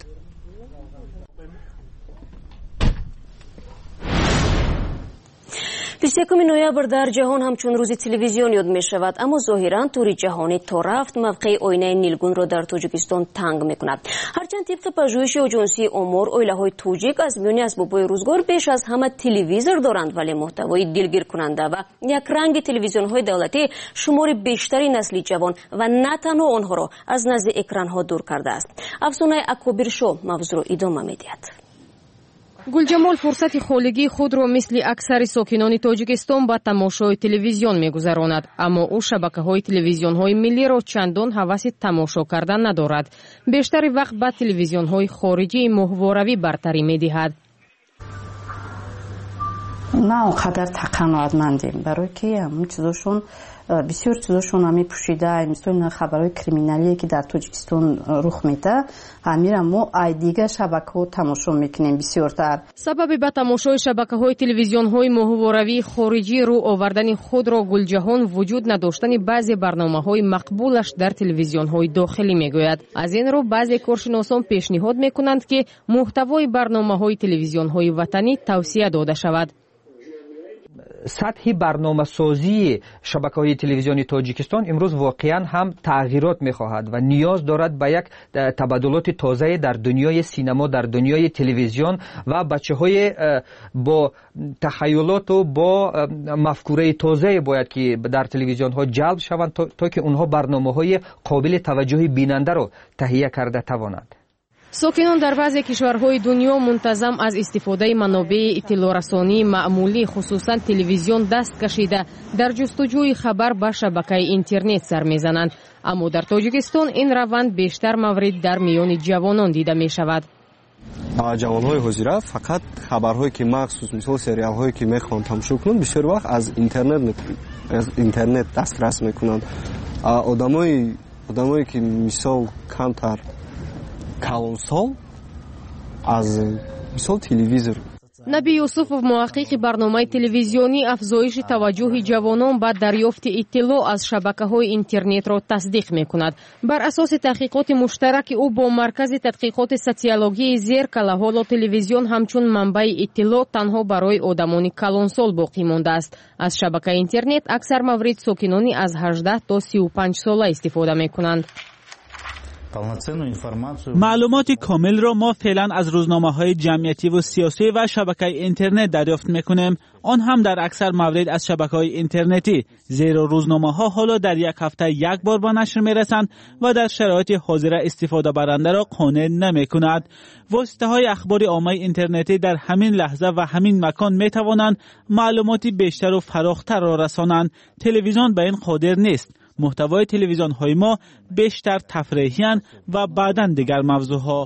بیست و یکم نوامبر در جهان همچون روز تلویزیون یاد می شود، اما ظاهرا طور جهانی تا رفت موقع آینه نیلگون را در تاجیکستان تنگ می کند. هرچند طبق پژوهش آژانسی امور اویله‌های توجیک از میان اسباب‌های روزگار بیش از همه تلویزیون دارند، ولی محتوای دلگیر کننده و یک رنگ تلویزیون‌های دولتی شمار بیشتری نسل جوان و نه تنها آنها را از نزد اکران‌ها دور کرده است. افسانه اکابر شو موضوع را ادامه می‌دهد. гулҷамол фурсати холигии худро мисли аксари сокинони тоҷикистон ба тамошои телевизион мегузаронад, аммо ӯ шабакаҳои телевизионҳои миллиро чандон ҳаваси тамошо кардан надорад. бештари вақт ба телевизионҳои хориҷии моҳворавӣ бартарӣ медиҳад. на он қадар тақаноатмандем, барои ки ҳамон чизошон бисёр чизошон ҳами пӯшида, мисли хабарҳои криминалие ки дар тоҷикистон рух медиҳад, ҳамира мо ай дигар шабакаҳо тамошо мекунем бисёртар. сабаби ба тамошои шабакаҳои телевизионҳои моҳворавии хориҷӣ рӯ овардани худро Гулҷаҳон вуҷуд надоштани баъзе барномаҳои мақбулаш дар телевизионҳои дохилӣ мегӯяд. аз ин рӯ баъзе коршиносон пешниҳод мекунанд ки муҳтавои барномаҳои телевизионҳои ватанӣ тавсия дода шавад. сатҳи барномасозии шабакаҳои телевизиони тоҷикистон имрӯз воқеан ҳам тағйирот мехоҳад ва ниёз дорад ба як табаддулоти тозае дар дунёи синемо, дар дунёи телевизион ва бачаҳои бо тахайюлоту бо мафкураи тозае бояд ки дар телевизионҳо ҷалб шаванд, то ки онҳо барномаҳои қобили таваҷҷӯҳи бинандаро таҳия карда тавонанд. сокинон дар баъзе кишварҳои дунё мунтазам аз истифодаи манобеи иттилоърасонии маъмулӣ, хусусан телевизион даст кашида дар ҷустуҷӯи хабар ба шабакаи интернет сар мезананд. аммо дар тоҷикистон ин раванд бештар маврид дар миёни ҷавонон дида мешавад. ҷавонҳои ҳозира фақат хабарҳое ки махсус мисол сериалҳое ки мехоҳанд тамошо кунанд бисёр вақт аз интернет аз интернет дастрас мекунанд. одамои одамое ки мисол камтар калонсол аз мисол телевизор. наби юсуфов муҳаққиқи барномаи телевизионӣ афзоиши таваҷҷӯҳи ҷавонон ба дарёфти иттилоъ аз шабакаҳои интернетро тасдиқ мекунад. бар асоси таҳқиқоти муштараки ӯ бо маркази тадқиқоти социологии зеркала, ҳоло телевизион ҳамчун манбаи иттилоъ танҳо барои одамони калонсол боқӣ мондааст. аз шабакаи интернет аксар маврид сокинони аз ҳаждаҳ то сию панҷ сола истифода мекунанд. معلومات کامل را ما فعلا از روزنامه‌های جمعیتی و سیاسی و شبکه‌های اینترنت دریافت می‌کنیم، آن هم در اکثر موارد از شبکه‌های اینترنتی، زیرا روزنامه‌ها حالا در یک هفته یک بار به نشر می‌رسند و در شرایط حاضر استفاده برنده را قانع نمی‌کند. واسطه‌های اخبار عامه اینترنتی در همین لحظه و همین مکان می‌توانند معلوماتی بیشتر و فراختر را رسانند. تلویزیون به این قادر نیست. محتوای تلویزیون های ما بیشتر تفریحی و بعداً دیگر موضوعها.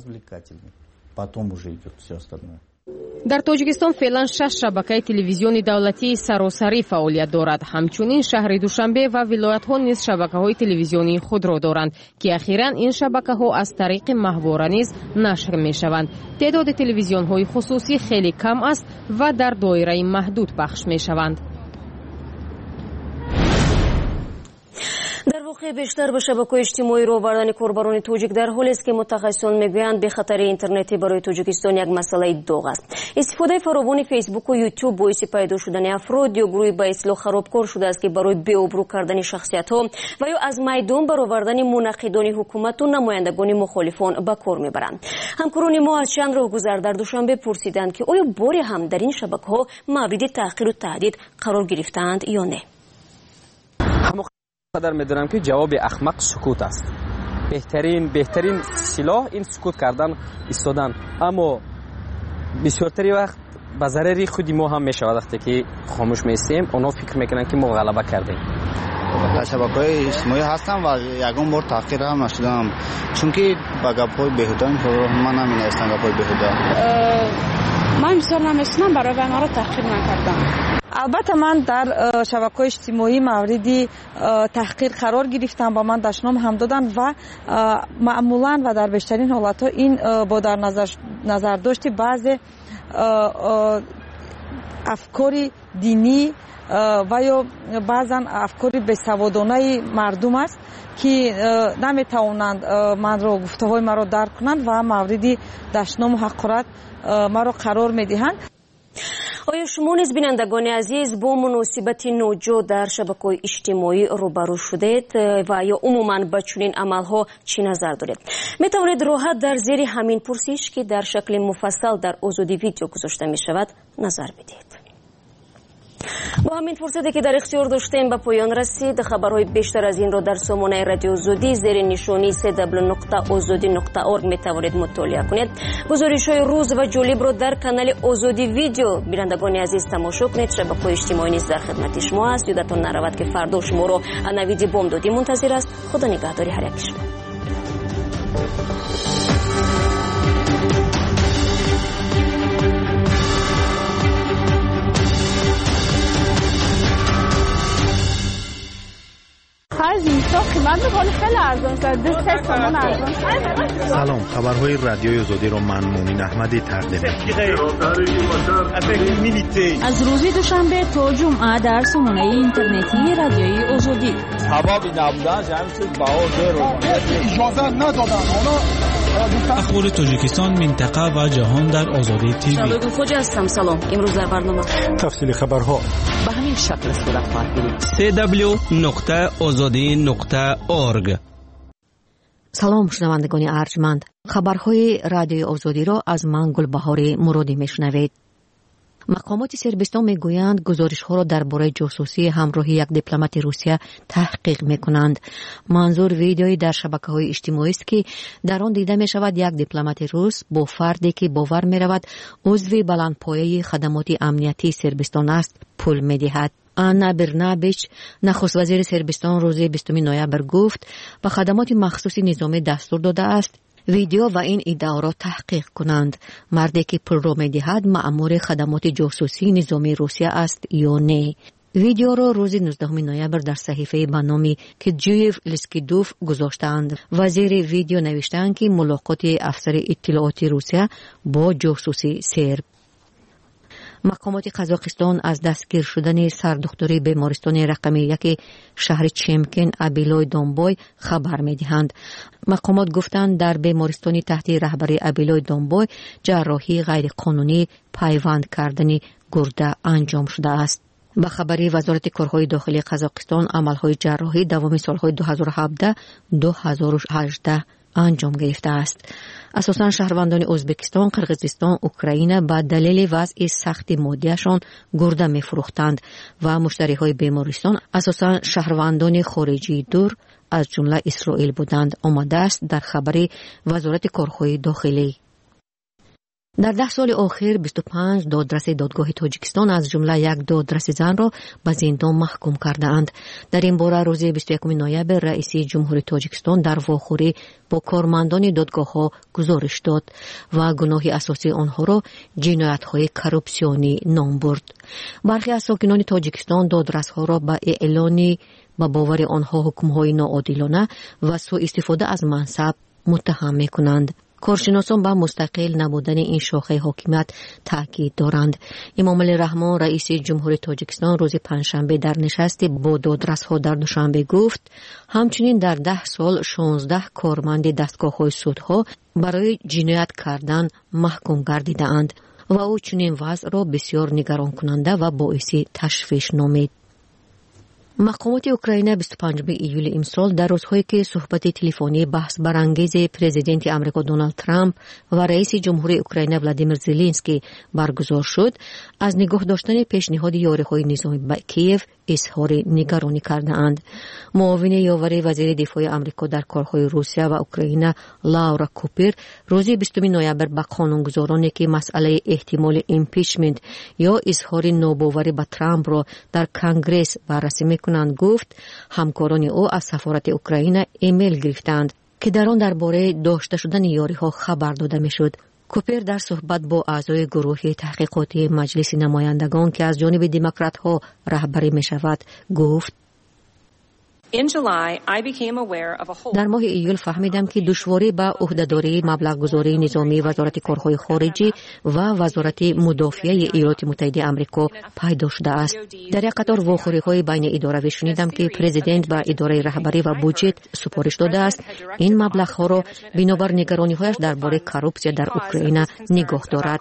در تاجیکستان فعلا شش شبکه تلویزیونی دولتی سراسری فعالیت دارد. همچنین شهر دوشنبه و ولایت ها نیز شبکه های تلویزیونی خود را دارند که اخیراً این شبکه ها از طریق ماهواره نیز نشر می شوند. تعداد تلویزیون های خصوصی خیلی کم است و در دایره محدود پخش می شوند. در واقع شوخی بیشتر به شبکه‌های اجتماعی رو آوردن کاربران توجیک در حالی است که متخصصان میگویند به خطر اینترنتی برای تاجیکستان یک مسئله داغ است. استفاده فراوان فیسبوک و یوتیوب باعث پیدا شدن افراد یا گروهی به اصطلاح خرابکار شده است که برای بی‌آبرو کردن شخصیت‌ها و یا از میدان برآوردن مناقضان حکومت و نمایندگان مخالفان به کار میبرند. همکاران ما از چند راهگذر در دوشنبه پرسیدند که آیا باری هم در این شبکه‌ها مورد تحقیر و تهدید قرار گرفتند یا نه. قدر میدونم که جواب احمق سکوت است. بهترین بهترین سلاح این سکوت کردن ایستادن، اما بسیارتری وقت به ضرر خودی ما هم میشود. وقتی که خاموش میستیم اونا فکر میکنن که ما غلبه کردیم. در شبکه‌های اجتماعی هستم و یگان بار تحقیر هم نشدم، چون که با گپ‌های بیهوده من نمی‌نویسم. گپ‌های بیهوده من مثال نمی‌شنم، برای ما را تحقیر نکردم. البته من در شبکه‌های اجتماعی موردی تحقیر قرار گرفتم، با من دشنام هم دادن و معمولا و در بیشترین حالت‌ها این با در نظر نظر داشتی بعضی افکار دینی و یا بعضا افکار بی‌سوادانه مردم است که نمیتوانند من را گفته‌های مرا درک کنند و موردی دشنام و حقارت مرا قرار میدهند. آیا شما نیز بینندگان عزیز با مناسبت نوجو در شبکه‌های اجتماعی روبرو شدید و یا عموماً به چنین عملها چی نظر دارید؟ می توانید راحت در زیر همین پرسش که در شکل مفصل در آزادی ویدیو گذاشته می شود نظر بدید. با همین فرصتی که در اختیار داشتیم به پایان رسید. خبرهای بیشتر از این را در سامانه رادیو آزادی زیر نشانی سی دبلیو نقطه آزادی نقطه اورگ می توانید مطالعه کنید. گزارش‌های روز و جالب را در کانال آزادی ویدیو بینندگان عزیز تماشا کنید. شبکه‌های اجتماعی نیز در خدمت شما است. یادتان نرود که فردا شما را نوید بامدادی منتظر است. خدا نگهداری هر یک شما. سلام، خبرهای رادیوی آزادی رو من مومن احمدی تقدیم می‌کنم. از روز دوشنبه تا جمعه در سامانه اینترنتی رادیوی آزادی. حبابی نبودن جمعیت باور رو اجازه ندادن. حالا اخبار تاجیکستان، منطقه و جهان در آزادی تیوی. شبکه خوجا هستم. سلام. امروز در برنامه تفصیل خبرها به همین شکل صورت خواهد گرفت. سی دبلیو نقطه آزادی نقطه اورگ. سلام شنوندگان ارجمند، خبرهای رادیوی آزادی را از من گلبهار مرادی میشنوید. مقامات سربستان میگویند گزارش‌ها را درباره جاسوسی همراهی یک دیپلمات روسیه تحقیق میکنند. منظور ویدیویی در شبکه‌های اجتماعی است که در آن دیده میشود یک دیپلمات روس با فردی که باور میرود عضو بلندپایه خدمات امنیتی سربستان است پول میدهد. آنا برنابیچ نخست وزیر سربستان روز بیستم نوامبر گفت به خدمات مخصوص نظامی دستور داده است ویدیو و این ادعا را تحقیق کنند. مردی که پول را می‌دهد مأمور خدمات جاسوسی نظامی روسیه است یا نه. ویدیو را روز نوزدهم نوامبر در صحیفه به نام کیجیف لسکیدوف گذاشتند. وزیر ویدیو نوشتند که ملاقات افسر اطلاعاتی روسیه با جاسوسی سرب. مقامات قزاقستان از دستگیر شدن سردختری بیمارستان رقمی یک شهر چمکن ابیلوی دامبای خبر می‌دهند. مقامات گفتند در بیمارستانی تحت رهبری ابیلوی دامبای جراحی غیرقانونی پیوند کردن گرده انجام شده است. به خبری وزارت کارهای داخلی قزاقستان عملهای جراحی دوام سالهای دو هزار و هفده دو هزار و هجده انجام گرفته است. اساساً شهروندان ازبکستان، قرقیزستان، اوکراین به دلیل وضع سخت مادیشان گرده می‌فروختند و مشتری‌های بیمارستان اساساً شهروندان خارجی دور از جمله اسرائیل بودند. آمده است در خبر وزارت کارهای داخلی. در ده سال آخر بیست و پنج دادرس دادگاه تاجیکستان از جمله یک دادرس زن را به زندان محکوم کرده اند. در این باره روز بیست و یکم نوامبر رئیس جمهوری تاجیکستان در واخوری با کارمندان دادگاه ها گزارش داد و گناه اساسی آنها را جنایت های کروپسیونی نام برد. برخی از ساکنان تاجیکستان دادرس ها را به اعلانی به باور آنها حکم های ناعادلانه و سوء استفاده از منصب متهم می کنند. کارشناسان با مستقل نبودن این شاخه حاکمیت تاکید دارند. امام علی رحمان رئیس جمهوری تاجیکستان روز پنجشنبه در نشستی با دادرس‌ها در دوشنبه گفت همچنین در ده سال شانزده کارمند دستگاه‌های سودها برای جنایت کردن محکوم گردیده‌اند و او چنین وضع را بسیار نگران کننده و باعث تشویش نامید. مقامات اوکراین بیست و پنجم ایول امسال در روزهایی که صحبت تلفنی بحث برانگیز پرزیدنت آمریکا دونالد ترامپ و رئیس جمهوری اوکراین ولادیمیر زلنسکی برگزار شد، از نگاه داشتن پیشنهاد یاری‌های نظامی به کیف اظهار نگرانی کرده‌اند. معاون یاور وزیر دفاع آمریکا در کارهای روسیه و اوکراین لاورا کوپر روز بیستم نوامبر به قانونگذارانی که مسئله احتمال ایمپیچمنت یا اظهار ناباوری به ترامپ را در کنگره بررسی می‌کنند گفت همکاران او از سفارت اوکراین ایمیل گرفتند که در آن درباره داشته شدن یاری‌ها خبر داده می‌شد. کوپر در صحبت با اعضای گروه تحقیقاتی مجلس نمایندگان که از جانب دموکرات‌ها رهبری می‌شود گفت در ماه ایول فهمیدم که دشواری با عهده‌داری مبلغ‌گذاری نظامی وزارت کارهای خارجی و وزارت مدافعه ایالات متحده آمریکا پیدا شده است. در یک قطار واخوری‌های بین اداره شنیدم که پرزیدنت با اداره رهبری و بودجت سپارش داده است این مبلغ‌ها را بنابر نگرانی‌هایش درباره کارپسیا در اوکراین نگاه دارد.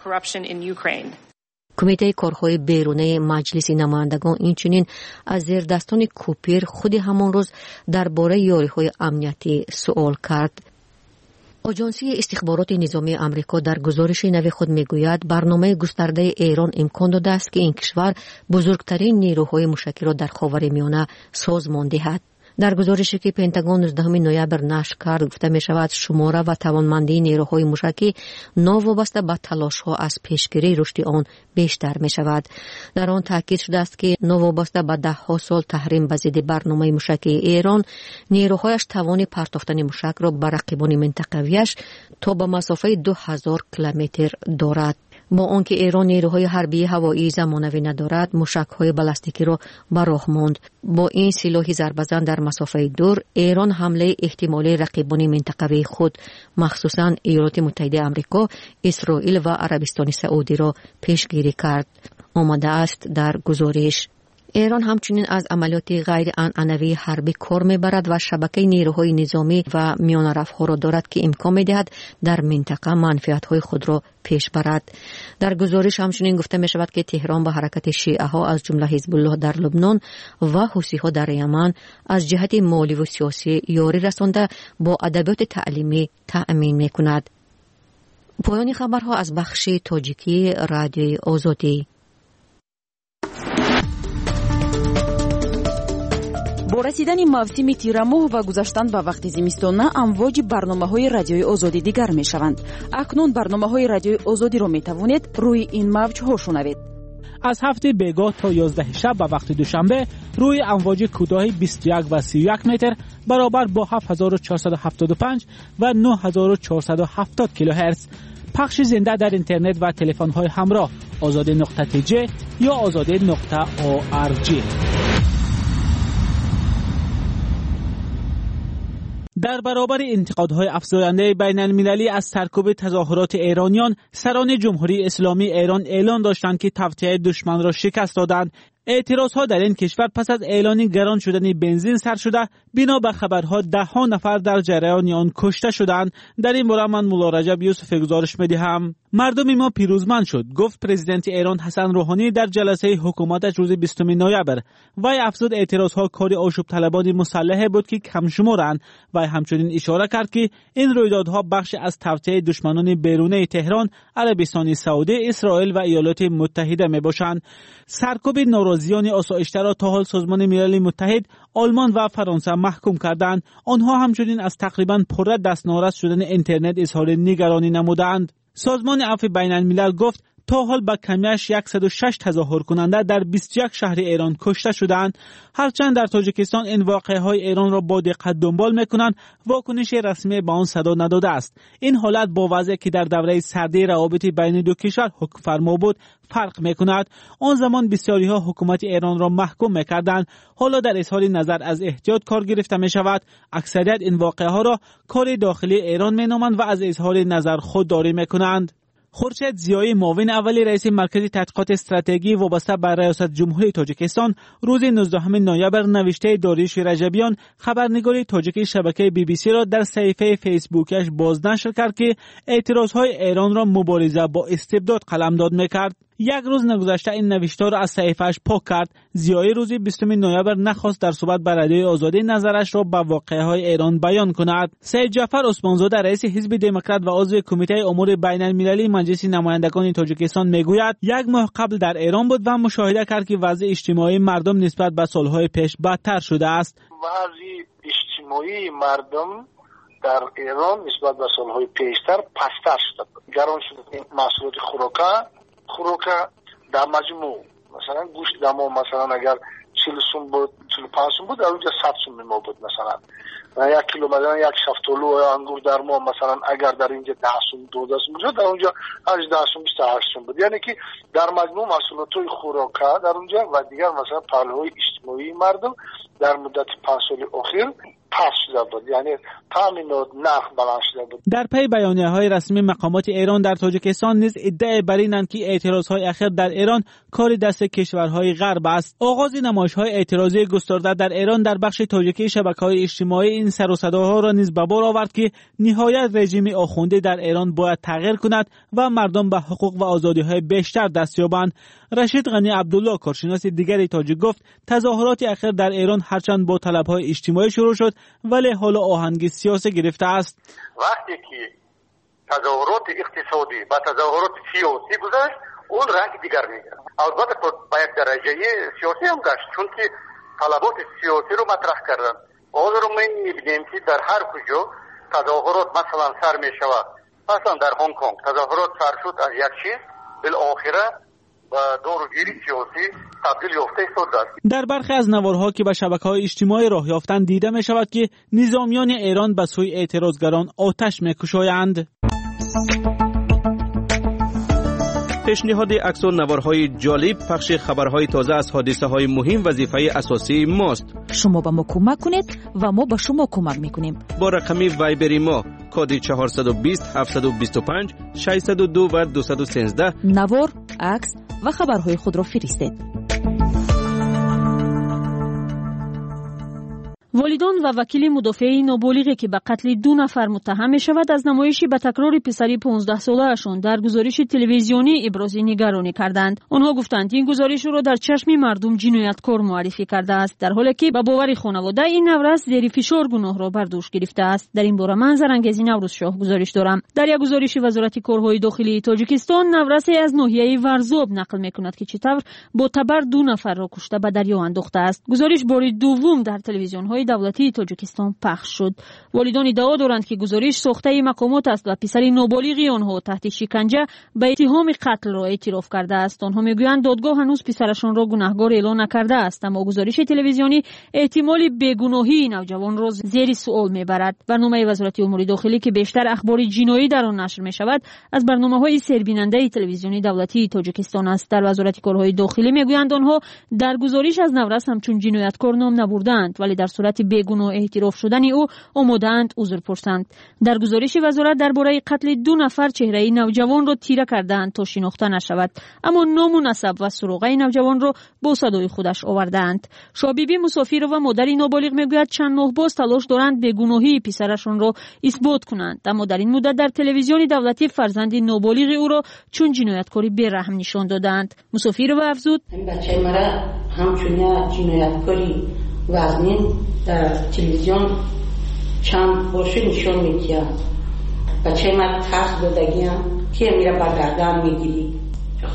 کمیته کارهای بیرونی مجلس نمایندگان اینچنین از زیر دستان کوپر خود همان روز درباره یاری‌های امنیتی سوال کرد. آژانسی استخبارات نظامی آمریکا در گزارش نو خود میگوید برنامه گسترده ایران امکان داده است که این کشور بزرگترین نیروهای موشکی را در خاورمیانه سازمان دهد. در گزارشی که پنتاگون نوزدهم نوامبر نشر کرد گفته می شود شماره و توانمندی نیروهای موشکی ناوابسته به تلاش‌ها از پیشگیری رشد آن بیشتر می شود. در آن تاکید شده است که ناوابسته به ده ها سال تحریم به ضد برنامه موشکی ایران، نیروهایش توان پرتافتن موشک را به رقیبان منطقویش تا به مسافه دو هزار کیلومتر دارد. با آنکه ایران نیروهای حربی هوایی زمانوی ندارد، موشک‌های بالستیکی را به راه ماند. با این سلاح ضربه‌زن در مسافه دور، ایران حمله احتمالی رقیبان منطقوی خود مخصوصاً ایالات متحده آمریکا، اسرائیل و عربستان سعودی را پیشگیری کرد. آمده است در گزارش. ایران همچنین از عملیات غیر عنعنوی حربی کار می‌برد و شبکه نیروهای نظامی و میان‌رف‌ها را دارد که امکان می‌دهد در منطقه منفعت‌های خود را پیش برد. در گزارش همچنین گفته می‌شود که تهران به حرکت شیعه‌ها از جمله حزب الله در لبنان و حوثی‌ها در یمن از جهت مالی و سیاسی یاری رسانده با ادبیات تعلیمی تأمین می‌کند. پایان خبرها از بخش تاجیکی رادیوی آزادی. با رسیدن موسم تیر ماه و گذشتن به وقت زمستان امواج برنامه‌های رادیوی آزادی دیگر می‌شوند. اکنون برنامه‌های رادیوی آزادی را می‌توانید روی این موج‌ها شنوید. از هفته بیگاه تا یازده شب به وقت دوشنبه روی امواج کوتاه بیست و یک و سی و یک متر برابر با هفت هزار و چهارصد و هفتاد و پنج و نه هزار و چهارصد و هفتاد کیلوهرتز پخش زنده در اینترنت و تلفن‌های همراه آزادی نقطه تی جی یا آزادی نقطه او آر جی. در برابر انتقادهای افزاینده بین المللی از سرکوب تظاهرات ایرانیان، سران جمهوری اسلامی ایران اعلان داشتند که توطئه دشمن را شکست دادند. اعتراضها در این کشور پس از اعلان گران شدن بنزین سر شده، بنا به خبرها ده ها نفر در جریان آن کشته شدند. در این باره من مولا رجب یوسف گزارش می‌دهم. مردم ما پیروزمند شد، گفت پرزیدنت ایران حسن روحانی در جلسه حکومتش روز بیستم نوامبر. وی افزود اعتراضها کار آشوب طلبان مسلح بود که کم شمارند و همچنین اشاره کرد که این رویدادها بخش از توطئه دشمنان بیرونی تهران، عربستان سعودی، اسرائیل و ایالات متحده میباشند. سرکوب ناراضیان آسایش‌تر را تا حال سازمان ملل متحد، آلمان و فرانسه محکوم کردند. آنها همچنین از تقریباً پر دست نارس شدن اینترنت اظهار نگرانی نمودند. سازمان عفو بین الملل گفت تا حال به کمیش صد و شش تظاهر کننده در بیست و یک شهر ایران کشته شدند. هرچند در تاجیکستان این واقعه‌های ایران را با دقت دنبال می‌کنند، واکنش رسمی به آن صدا نداده است. این حالت با وضعی که در دوره سردی روابط بین دو کشور حکم فرما بود فرق می‌کند. آن زمان بسیاری‌ها حکومت ایران را محکوم می‌کردند، حالا در اظهار نظر از احتیاط کار گرفته می‌شود. اکثریت این واقعه‌ها را کار داخلی ایران می‌نامند و از اظهار نظر خودداری می‌کنند. خورشید ضیایی، معاون اول رئیس مرکز تحقیقات استراتژی وابسته به ریاست جمهوری تاجیکستان، روز نوزدهم نوامبر نوشته داریوش رجبیان، خبرنگار تاجیک شبکه بی بی سی را در صفحه فیسبوکش بازنشر کرد که اعتراضهای ایران را مبارزه با استبداد قلمداد می‌کرد. یک روز نگذشته این نوشته را از صحیفه‌اش پاک کرد. ضیایی روز بیستم نوامبر نخواست در صحبت با رادیوی آزادی نظرش را به واقعه‌های ایران بیان کند. سید جعفر عثمانزاده، رئیس حزب دموکرات و عضو کمیته امور بین المللی مجلس نمایندگان تاجیکستان میگوید یک ماه قبل در ایران بود و مشاهده کرد که وضع اجتماعی مردم نسبت به سالهای پیش بدتر شده است. وضع اجتماعی مردم در ایران نسبت به سالهای پیشتر پستر شده. گران شده محصولات خوراک خوراک در مجموع مثلا گوشت دما مثلا اگر چهل سوم بود چهل و پنج سوم بود در اونجا صد سوم ما بود مثلا و یک کیلو مثلا یک شفتالو یا انگور در ما مثلا اگر در اینجا ده سوم دو سوم بود در اونجا هجده سوم بیست و هشت سوم بود. یعنی که در مجموع محصولات خوراک در اونجا و دیگر مثلا پهلوهای اجتماعی مردم در مدت پنج سال اخیر پس شده بود، یعنی تامینات نرخ بلند شده بود. در پی بیانیه‌های رسمی مقامات ایران در تاجیکستان نیز ادعای بر اینند که اعتراضهای اخیر در ایران کار دست کشورهای غرب است. آغاز نمایش‌های اعتراضی گسترده در ایران در بخش تاجیکی شبکه‌های اجتماعی این سر و صداها را نیز به بار آورد که نهایت رژیم آخوندی در ایران باید تغییر کند و مردم به حقوق و آزادی‌های بیشتر دست یابند. رشید غنی عبدالله، کارشناس دیگری تاجیک، گفت تظاهرات اخیر در ایران هرچند با طلب‌های اجتماعی شروع شد ولی حالا آهنگ سیاسی گرفته است. وقتی که تظاهرات اقتصادی با تظاهرات سیاسی گذشت اون رنگ دیگر میگیرد. البته با یک درجه سیاسی هم گشت چون که طلبات سیاسی رو مطرح کردن. آن رو ما میبینیم که در هر کجا تظاهرات مثلا سر میشود. مثلا در هنگ کنگ تظاهرات سر شد از یک چیز بالاخره و دورگیری سیاسی تبدیل یافته شده است. در برخی از نوارها که به شبکه‌های اجتماعی راه یافتند دیده می شود که نظامیان ایران به سوی اعتراضگران آتش می‌کشایند. پیشنهاد عکس و نوارهای جالب، پخش خبرهای تازه از حادثه‌های مهم وظیفه اساسی ماست. شما به ما کمک کنید و ما به شما کمک می‌کنیم. با رقم وایبری ما کد چهارصد و بیست هفتصد و بیست و پنج ششصد و دو و دویست و سیزده نوار، عکس و خبرهای خود را فرستید. والدان و وکیل مدافع نابالغی که به قتل دو نفر متهم می شود از نمایشی به تکرار پسری پانزده ساله‌شان در گزارش تلویزیونی ابراز نگرانی کردند. آنها گفتند این گزارش را در چشم مردم جنایتکار معرفی کرده است، در حالی که به باور خانواده این نورس زیر فشار گناه را بر دوش گرفته است. در این باره من زرانگیزی نوروز شاه گزارش دارم. در یک گزارش وزارت کارهای داخلی تاجیکستان نورس از ناحیه ورزاب نقل می‌کند که چطور با تبر دو نفر را کشته به دریا انداخته است. گزارش بار دوم در تلویزیون‌های دولتی تاجیکستان پخش شد. والدان ادعا دارند که گزارش ساخته مقامات است و پسر نابالغ آنها تحت شکنجه به اتهام قتل را اعتراف کرده است. آنها میگویند دادگاه هنوز پسرشان را گناهکار اعلام نکرده است، اما گزارش تلویزیونی احتمال بیگناهی نوجوان را زیر سوال میبرد. برنامه وزارت امور داخلی که بیشتر اخبار جنایی در آن نشر میشود از برنامه‌های سربیننده تلویزیونی دولتی تاجیکستان است. در وزارت کارهای داخلی میگویند آنها در گزارش از نورس همچون جنایتکار نام نبردند، ولی در صورت بیگناه اعتراف شدن او آماده‌اند عذر پرسند. در گزارش وزارت درباره قتل دو نفر چهره نوجوان را تیره کردند تا شناخته نشود، اما نام و نسب و سروقه نوجوان را با صدای خودش آوردند. شابیبی مسافر و مادر نابالغ میگوید چند ماه باز تلاش دارند بیگناهی پسرشان را اثبات کنند، اما در این مدت در تلویزیون دولتی فرزند نابالغ او را چون جنایتکاری بی‌رحم نشان دادند. مسافر و افزود بچه مرا همچون جنایتکاری وزنین در تلویزیون چند بارش نشان میدید. بچه من ترس دادگی هم که میره برگردن میگیری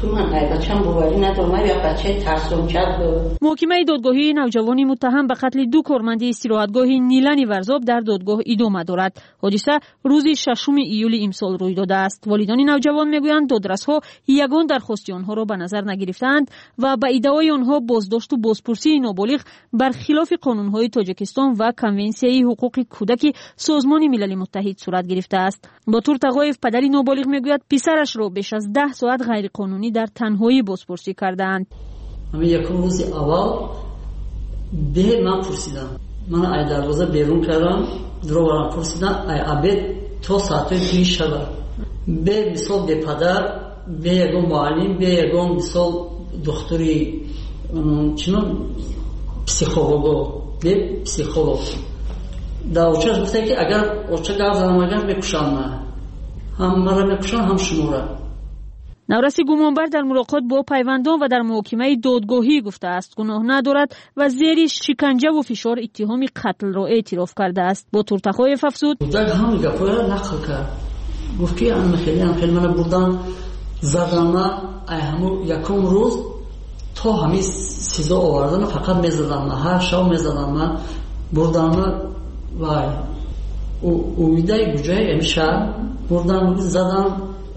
من ای بچه‌م باوری ندارم یا بچه ترسم کرد. محکمه دادگاهی نوجوانی متهم به قتل دو کارمند استراحتگاه نیلانی ورزاب در دادگاه ادامه دارد. حادثه روز ششم ایول امسال روی داده است. والدان نوجوان میگویند دادرس‌ها یگان درخواستی آنها را به نظر نگرفتند و به ادعای آنها بازداشت و بازپرسی نابالغ برخلاف قانون‌های تاجیکستان و کنونسیون حقوق کودک سازمان ملل متحد صورت گرفته است. باتور تقایف پدری نابالغ میگوید پسرش را بیش از ده ساعت غیر قانونی در تنهایی بازپرسی کردند. من یکم روز اول به من پرسیدم، من ای دروازه بیرون کردم، درو برام پرسیدم ای عبید تا ساعت پیش شد. به مثال به پدر، به یگان معلم، به یگان مثال دکتری چنان پسیخولوگ، به پسیخولوگ. در اوچه گفته که اگر اوچه گاز زنم میکشم نه، هم مرا میکشم هم شما را. نورس گمانبر در ملاقات با پیوندان و در محکمه دادگاهی گفته است گناه ندارد و زیر شکنجه و فشار اتهام قتل را اعتراف کرده است. با تورتخایف افزود در همین گپا را نقل کرد، گفت که ان خیلی هم خیلی من بردن زدن ای همو یکم روز تا همین سیزا آوردن فقط میزدن هر شب میزدن من بردن و اویده گوجه امشب بردن زدن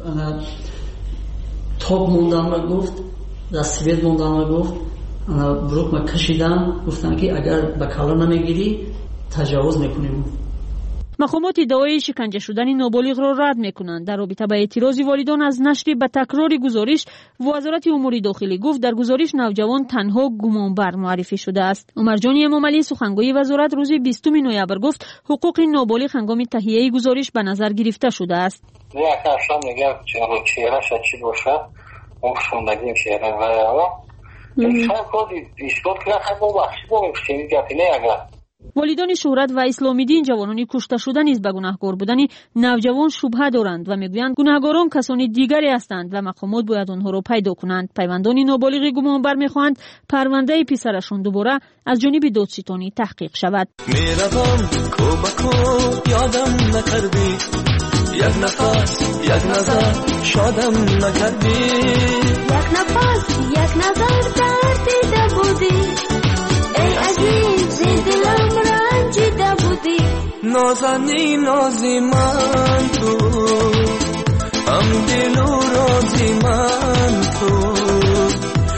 تاب موندن و گفت دستوید موندن و گفت بروک ما کشیدن گفتن که اگر به کلا نمیگیری تجاوز میکنیم. مقامات ادعای شکنجه شدن نابالغ را رد میکنند. در رابطه با اعتراض والدان از نشر به تکرار گزارش، وزارت امور داخلی گفت در گزارش نوجوان تنها گمانبر معرفی شده است. عمرجانی امامعلی سخنگوی وزارت روز بیستم نوامبر گفت حقوق نابالغ هنگام تهیه گزارش به نظر گرفته شده است. نه اصلا میگه چهرهش چی باشه اون شوندگی چهره و این کاری دیسکوت که خب بخشی با میشینی گپی نه اگر والدان شهرت و اسلامی دین جوانانی کشته شده نیز به گناهکار بودن نوجوان شبهه دارند و میگویند گناهکاران کسانی دیگری هستند و مقامات باید آنها را پیدا کنند. پیوندان نابالغ گمانبر میخواهند پرونده پسرشان دوباره از جانب دادستانی تحقیق شود. میروم کو بکو یادم نکردی، یک نفس یک نظر شادم نکردی، یک نفس یک نظر درد دیده بودی، ای عزیز دلم رنجیده بودی، نازنی نازی من تو، هم دل و رازی من تو،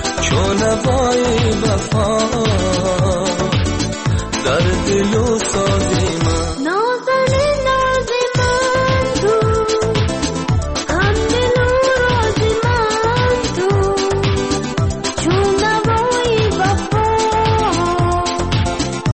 چون وای وفا در دل و سا